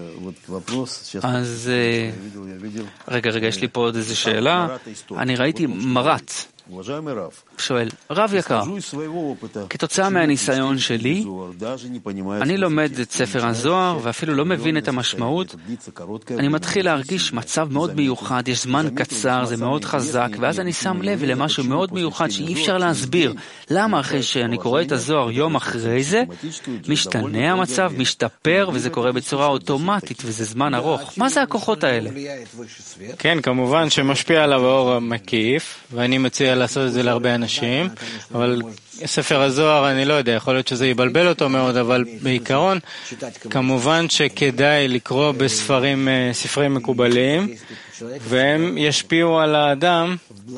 אז רגע, יש לי פה עוד איזו שאלה. אני ראיתי מרת. שואל, רב יקר, כתוצאה מהניסיון שלי, אני לומד את ספר הזוהר ואפילו לא מבין את המשמעות. אני מתחיל להרגיש מצב מאוד מיוחד, יש זמן קצר, זה מאוד חזק, ואז אני שם לב למשהו מאוד מיוחד שאי אפשר להסביר. למה אחרי שאני קורא את הזוהר יום אחרי זה, משתנה המצב, משתפר, וזה קורה בצורה אוטומטית, וזה זמן ארוך. מה זה הכוחות האלה?
כן, כמובן שמשפיע עליו האור המקיף, ואני מציע לעשות את זה להרבה אנשים, אבל ספר הזוהר, אני לא יודע, יכול להיות שזה יבלבל אותו מאוד, אבל בעיקרון, כמובן שכדאי לקרוא ספרים מקובלים, והם ישפיעו על האדם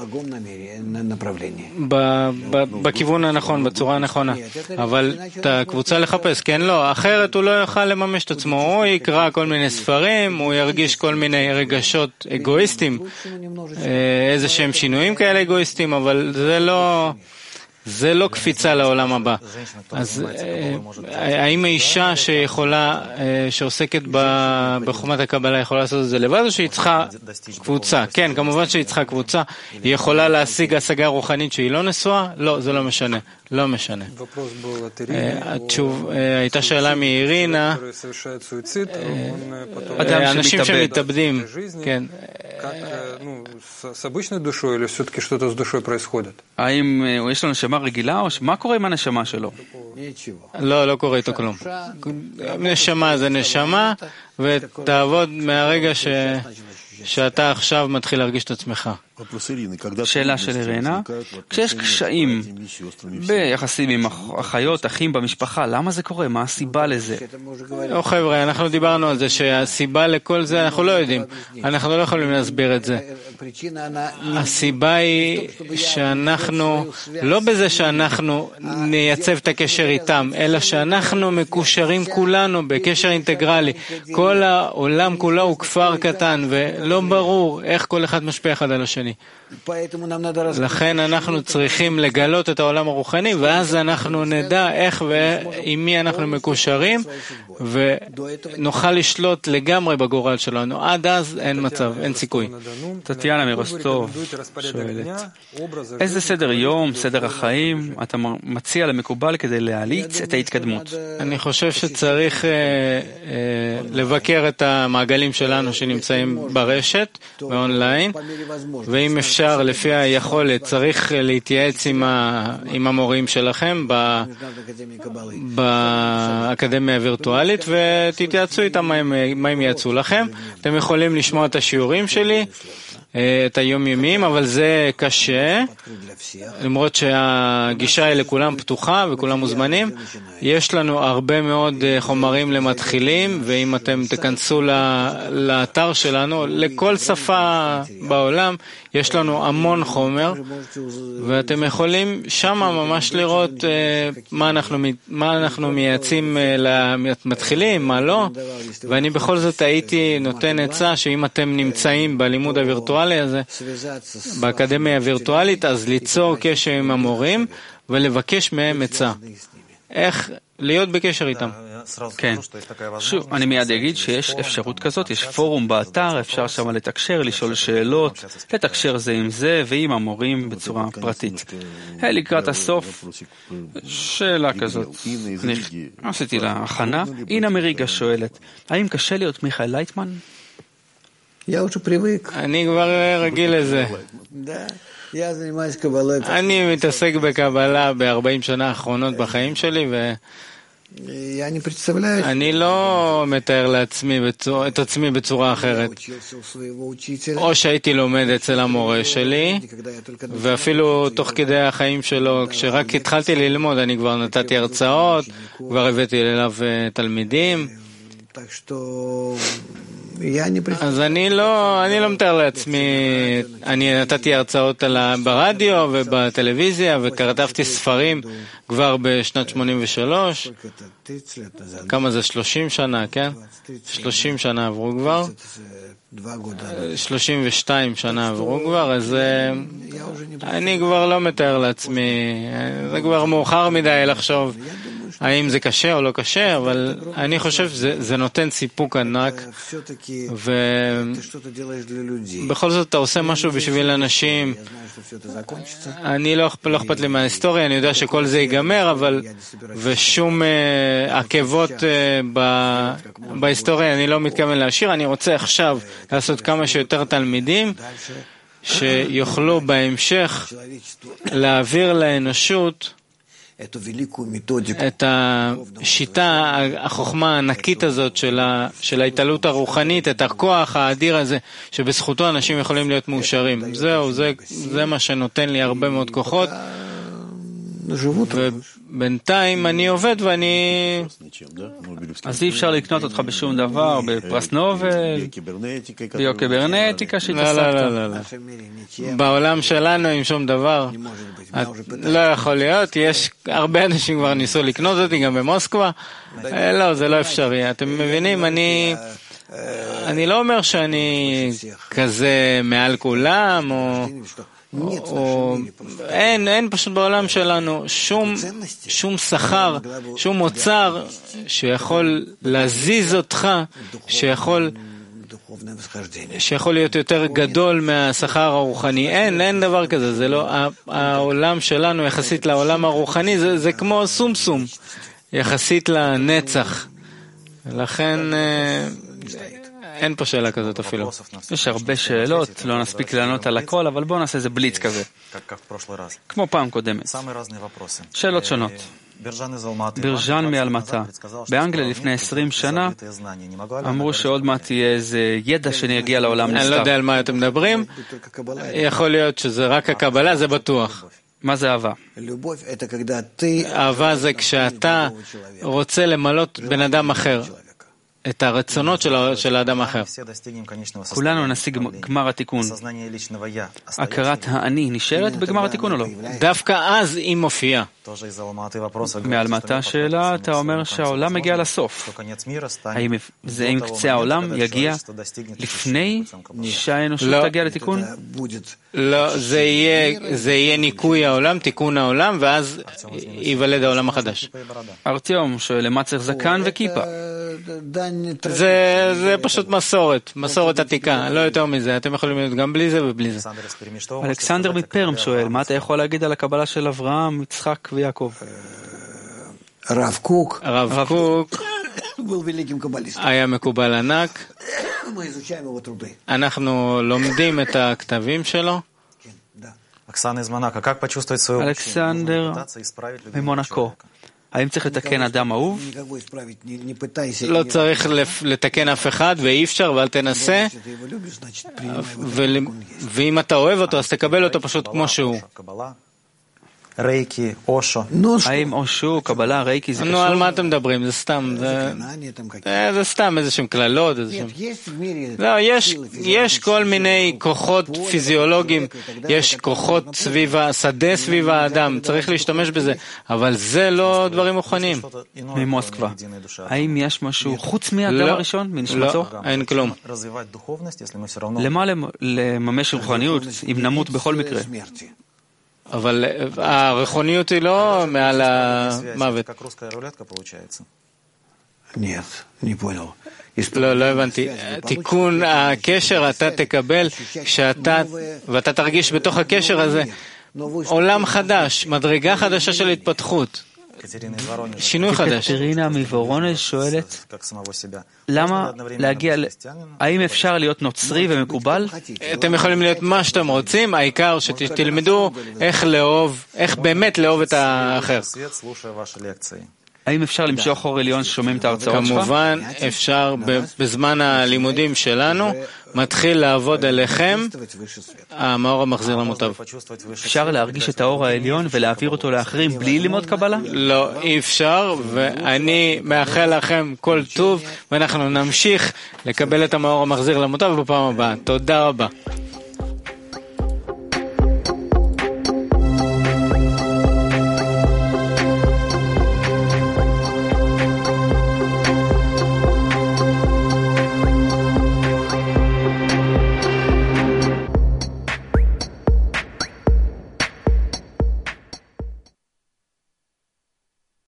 בכיוון הנכון, בצורה הנכונה. אבל את הקבוצה לחפש, כן, לא, אחרת הוא לא יוכל לממש את עצמו. הוא יקרא כל מיני ספרים, הוא ירגיש כל מיני רגשות אגואיסטיים, איזה שהם שינויים כאלה אגואיסטיים, אבל זה לא קפיצה לעולם הבא. אז האם האישה שעוסקת בחוכמת הקבלה יכולה לעשות את זה לבד, או שהיא צריכה קבוצה? כן, כמובן שהיא צריכה קבוצה. היא יכולה להשיג השגה רוחנית שהיא לא נשואה? לא, זה לא משנה. לא משנה. הייתה שאלה מאירינה, אנשים שמתאבדים, כן.
האם יש לו נשמה רגילה, או מה קורה עם הנשמה שלו?
לא קורה איתו כלום. נשמה זה נשמה, ותעבוד מהרגע שאתה עכשיו מתחיל להרגיש את עצמך.
שאלה של אירינה, כשיש קשיים ביחסים עם אחיות, אחים במשפחה, למה זה קורה? מה הסיבה לזה?
חבר'ה, אנחנו דיברנו על זה שהסיבה לכל זה אנחנו לא יודעים. אנחנו לא יכולים להסביר את זה. הסיבה היא שאנחנו, לא בזה שאנחנו נייצב את הקשר איתם, אלא שאנחנו מקושרים כולנו בקשר אינטגרלי. כל העולם כולו הוא כפר קטן, ולא ברור איך כל אחד משפיע אחד על השני. לכן אנחנו צריכים לגלות את העולם הרוחני, ואז אנחנו נדע איך ועם מי אנחנו מקושרים, ונוכל לשלוט לגמרי בגורל שלנו. עד אז אין מצב, אין סיכוי.
טטיאנה מרוסטוב שואלת, איזה סדר יום, סדר החיים אתה מציע למקובל כדי להאליץ את ההתקדמות?
אני חושב שצריך לבקר את המעגלים שלנו שנמצאים ברשת, באונליין, ואם אפשר לפי היכולת צריך להתייעץ עם המורים שלכם באקדמיה הווירטואלית, ותתייעצו איתם מה הם יעצו לכם. אתם יכולים לשמוע את השיעורים שלי, את היומיומיים, אבל זה קשה, למרות שהגישה היא לכולם פתוחה וכולם מוזמנים. יש לנו הרבה מאוד חומרים למתחילים, ואם אתם תכנסו לאתר שלנו, לכל שפה בעולם, יש לנו המון חומר, ואתם יכולים שם ממש לראות מה אנחנו מייעצים למתחילים, מה לא, ואני בכל זאת הייתי נותן עצה שאם אתם נמצאים בלימוד הווירטואלי הזה, באקדמיה הווירטואלית, אז ליצור קשר עם המורים ולבקש מהם עצה. איך להיות בקשר איתם.
כן. שוב, אני מיד אגיד שיש אפשרות כזאת, יש פורום באתר, אפשר שם לתקשר, לשאול שאלות, לתקשר זה עם זה ועם המורים בצורה פרטית. לקראת הסוף, שאלה כזאת. עשיתי לה הכנה. אינה מריגה שואלת, האם קשה להיות מיכאל לייטמן?
אני כבר רגיל לזה. אני מתעסק בקבלה ב-40 שנה האחרונות בחיים שלי, ואני לא מתאר לעצמי את עצמי בצורה אחרת. או שהייתי לומד אצל המורה שלי, ואפילו תוך כדי החיים שלו, כשרק התחלתי ללמוד, אני כבר נתתי הרצאות, כבר הבאתי אליו תלמידים. אז אני לא מתאר לעצמי, אני נתתי הרצאות ברדיו ובטלוויזיה וכתבתי ספרים כבר בשנת 83, כמה זה? 30 שנה, כן? 30 שנה עברו כבר, 32 שנה עברו כבר, אז אני כבר לא מתאר לעצמי, זה כבר מאוחר מדי לחשוב האם זה קשה או לא קשה, אבל אני חושב שזה נותן סיפוק ענק, ובכל זאת אתה עושה משהו בשביל אנשים. אני לא אכפת לי מההיסטוריה, אני יודע שכל זה ייגמר, אבל ושום עקבות בהיסטוריה אני לא מתכוון להשאיר. אני רוצה עכשיו לעשות כמה שיותר תלמידים שיוכלו בהמשך להעביר לאנושות את השיטה, החוכמה הענקית הזאת של ההתעלות הרוחנית, את הכוח האדיר הזה, שבזכותו אנשים יכולים להיות מאושרים. זהו, זה מה שנותן לי הרבה מאוד כוחות. ובינתיים אני עובד ואני...
אז אי אפשר לקנות אותך בשום דבר, בפרס נובל, ביוקיברנטיקה שהתעסקת.
לא. בעולם שלנו עם שום דבר. לא יכול להיות, יש הרבה אנשים כבר ניסו לקנות אותי, גם במוסקבה. לא, זה לא אפשרי. אתם מבינים, אני לא אומר שאני כזה מעל כולם, או אין פשוט בעולם שלנו שום שכר, שום מוצר שיכול להזיז אותך, שיכול להיות יותר גדול מהשכר הרוחני. אין דבר כזה. זה לא, העולם שלנו יחסית לעולם הרוחני זה כמו סומסום יחסית לנצח. לכן אין פה שאלה כזאת אפילו.
יש הרבה שאלות, לא נספיק לענות על הכל, אבל בואו נעשה איזה בליץ כזה. כמו פעם קודמת. שאלות שונות. בירז'אן מאלמטה. באנגליה לפני 20 שנה אמרו שעוד מעט תהיה איזה ידע שנגיע לעולם נסתר.
אני לא יודע על מה אתם מדברים. יכול להיות שזה רק הקבלה, זה בטוח.
מה זה אהבה?
אהבה זה כשאתה רוצה למלות בן אדם אחר. את הרצונות של האדם האחר.
כולנו נשיג גמר התיקון. הכרת האני נשארת בגמר התיקון או לא?
דווקא אז היא מופיעה.
מאלמטה שאלה, אתה אומר שהעולם מגיע לסוף. האם קצה העולם יגיע לפני שהאנושות תגיע לתיקון?
לא, זה יהיה ניקוי העולם, תיקון העולם, ואז ייוולד העולם החדש.
ארטיום שואל, למה צריך זקן וכיפה?
זה פשוט מסורת עתיקה, לא יותר מזה. אתם יכולים להיות גם בלי זה ובלי זה.
אלכסנדר מפרם שואל, מה אתה יכול להגיד על הקבלה של אברהם, יצחק ויעקב?
הרב קוק
היה מקובל ענק. אנחנו לומדים את הכתבים שלו.
אלכסנדר ממונקו, האם צריך לתקן אדם אהוב?
לא צריך לתקן אף אחד, ואי אפשר, ואל תנסה. ואם אתה אוהב אותו, אז תקבל אותו פשוט כמו שהוא.
רייקי, אושו.
האם אושו, קבלה, רייקי, זה קשור?
על מה אתם מדברים? זה סתם, זה סתם איזשהם כללות. לא, יש כל מיני כוחות פיזיולוגיים, יש כוחות סביב השדה סביב האדם, צריך להשתמש בזה, אבל זה לא דברים מוכנים.
ממוסקבה. האם יש משהו חוץ מהאדם הראשון, מנשמתו?
לא, אין כלום.
למה לממש רוחניות, אם נמות בכל מקרה?
אבל הרוחניות היא לא מעל המוות. לא הבנתי. תיקון הקשר אתה תקבל ואתה תרגיש בתוך הקשר הזה עולם חדש, מדרגה חדשה של התפתחות. שינוי חדש.
קטרינה מוורונז' שואלת, למה להגיע, האם אפשר להיות נוצרי ומקובל?
אתם יכולים להיות מה שאתם רוצים, העיקר שתלמדו איך לאהוב, איך באמת לאהוב את האחר.
האם אפשר למשוך אור עליון ששומעים את ההרצאות שלך?
כמובן, אפשר בזמן הלימודים שלנו, מתחיל לעבוד עליכם, המאור המחזיר למוטב.
אפשר להרגיש את האור העליון ולהעביר אותו לאחרים בלי ללמוד קבלה?
לא, אי אפשר, ואני מאחל לכם כל טוב, ואנחנו נמשיך לקבל את המאור המחזיר למוטב בפעם הבאה. תודה רבה.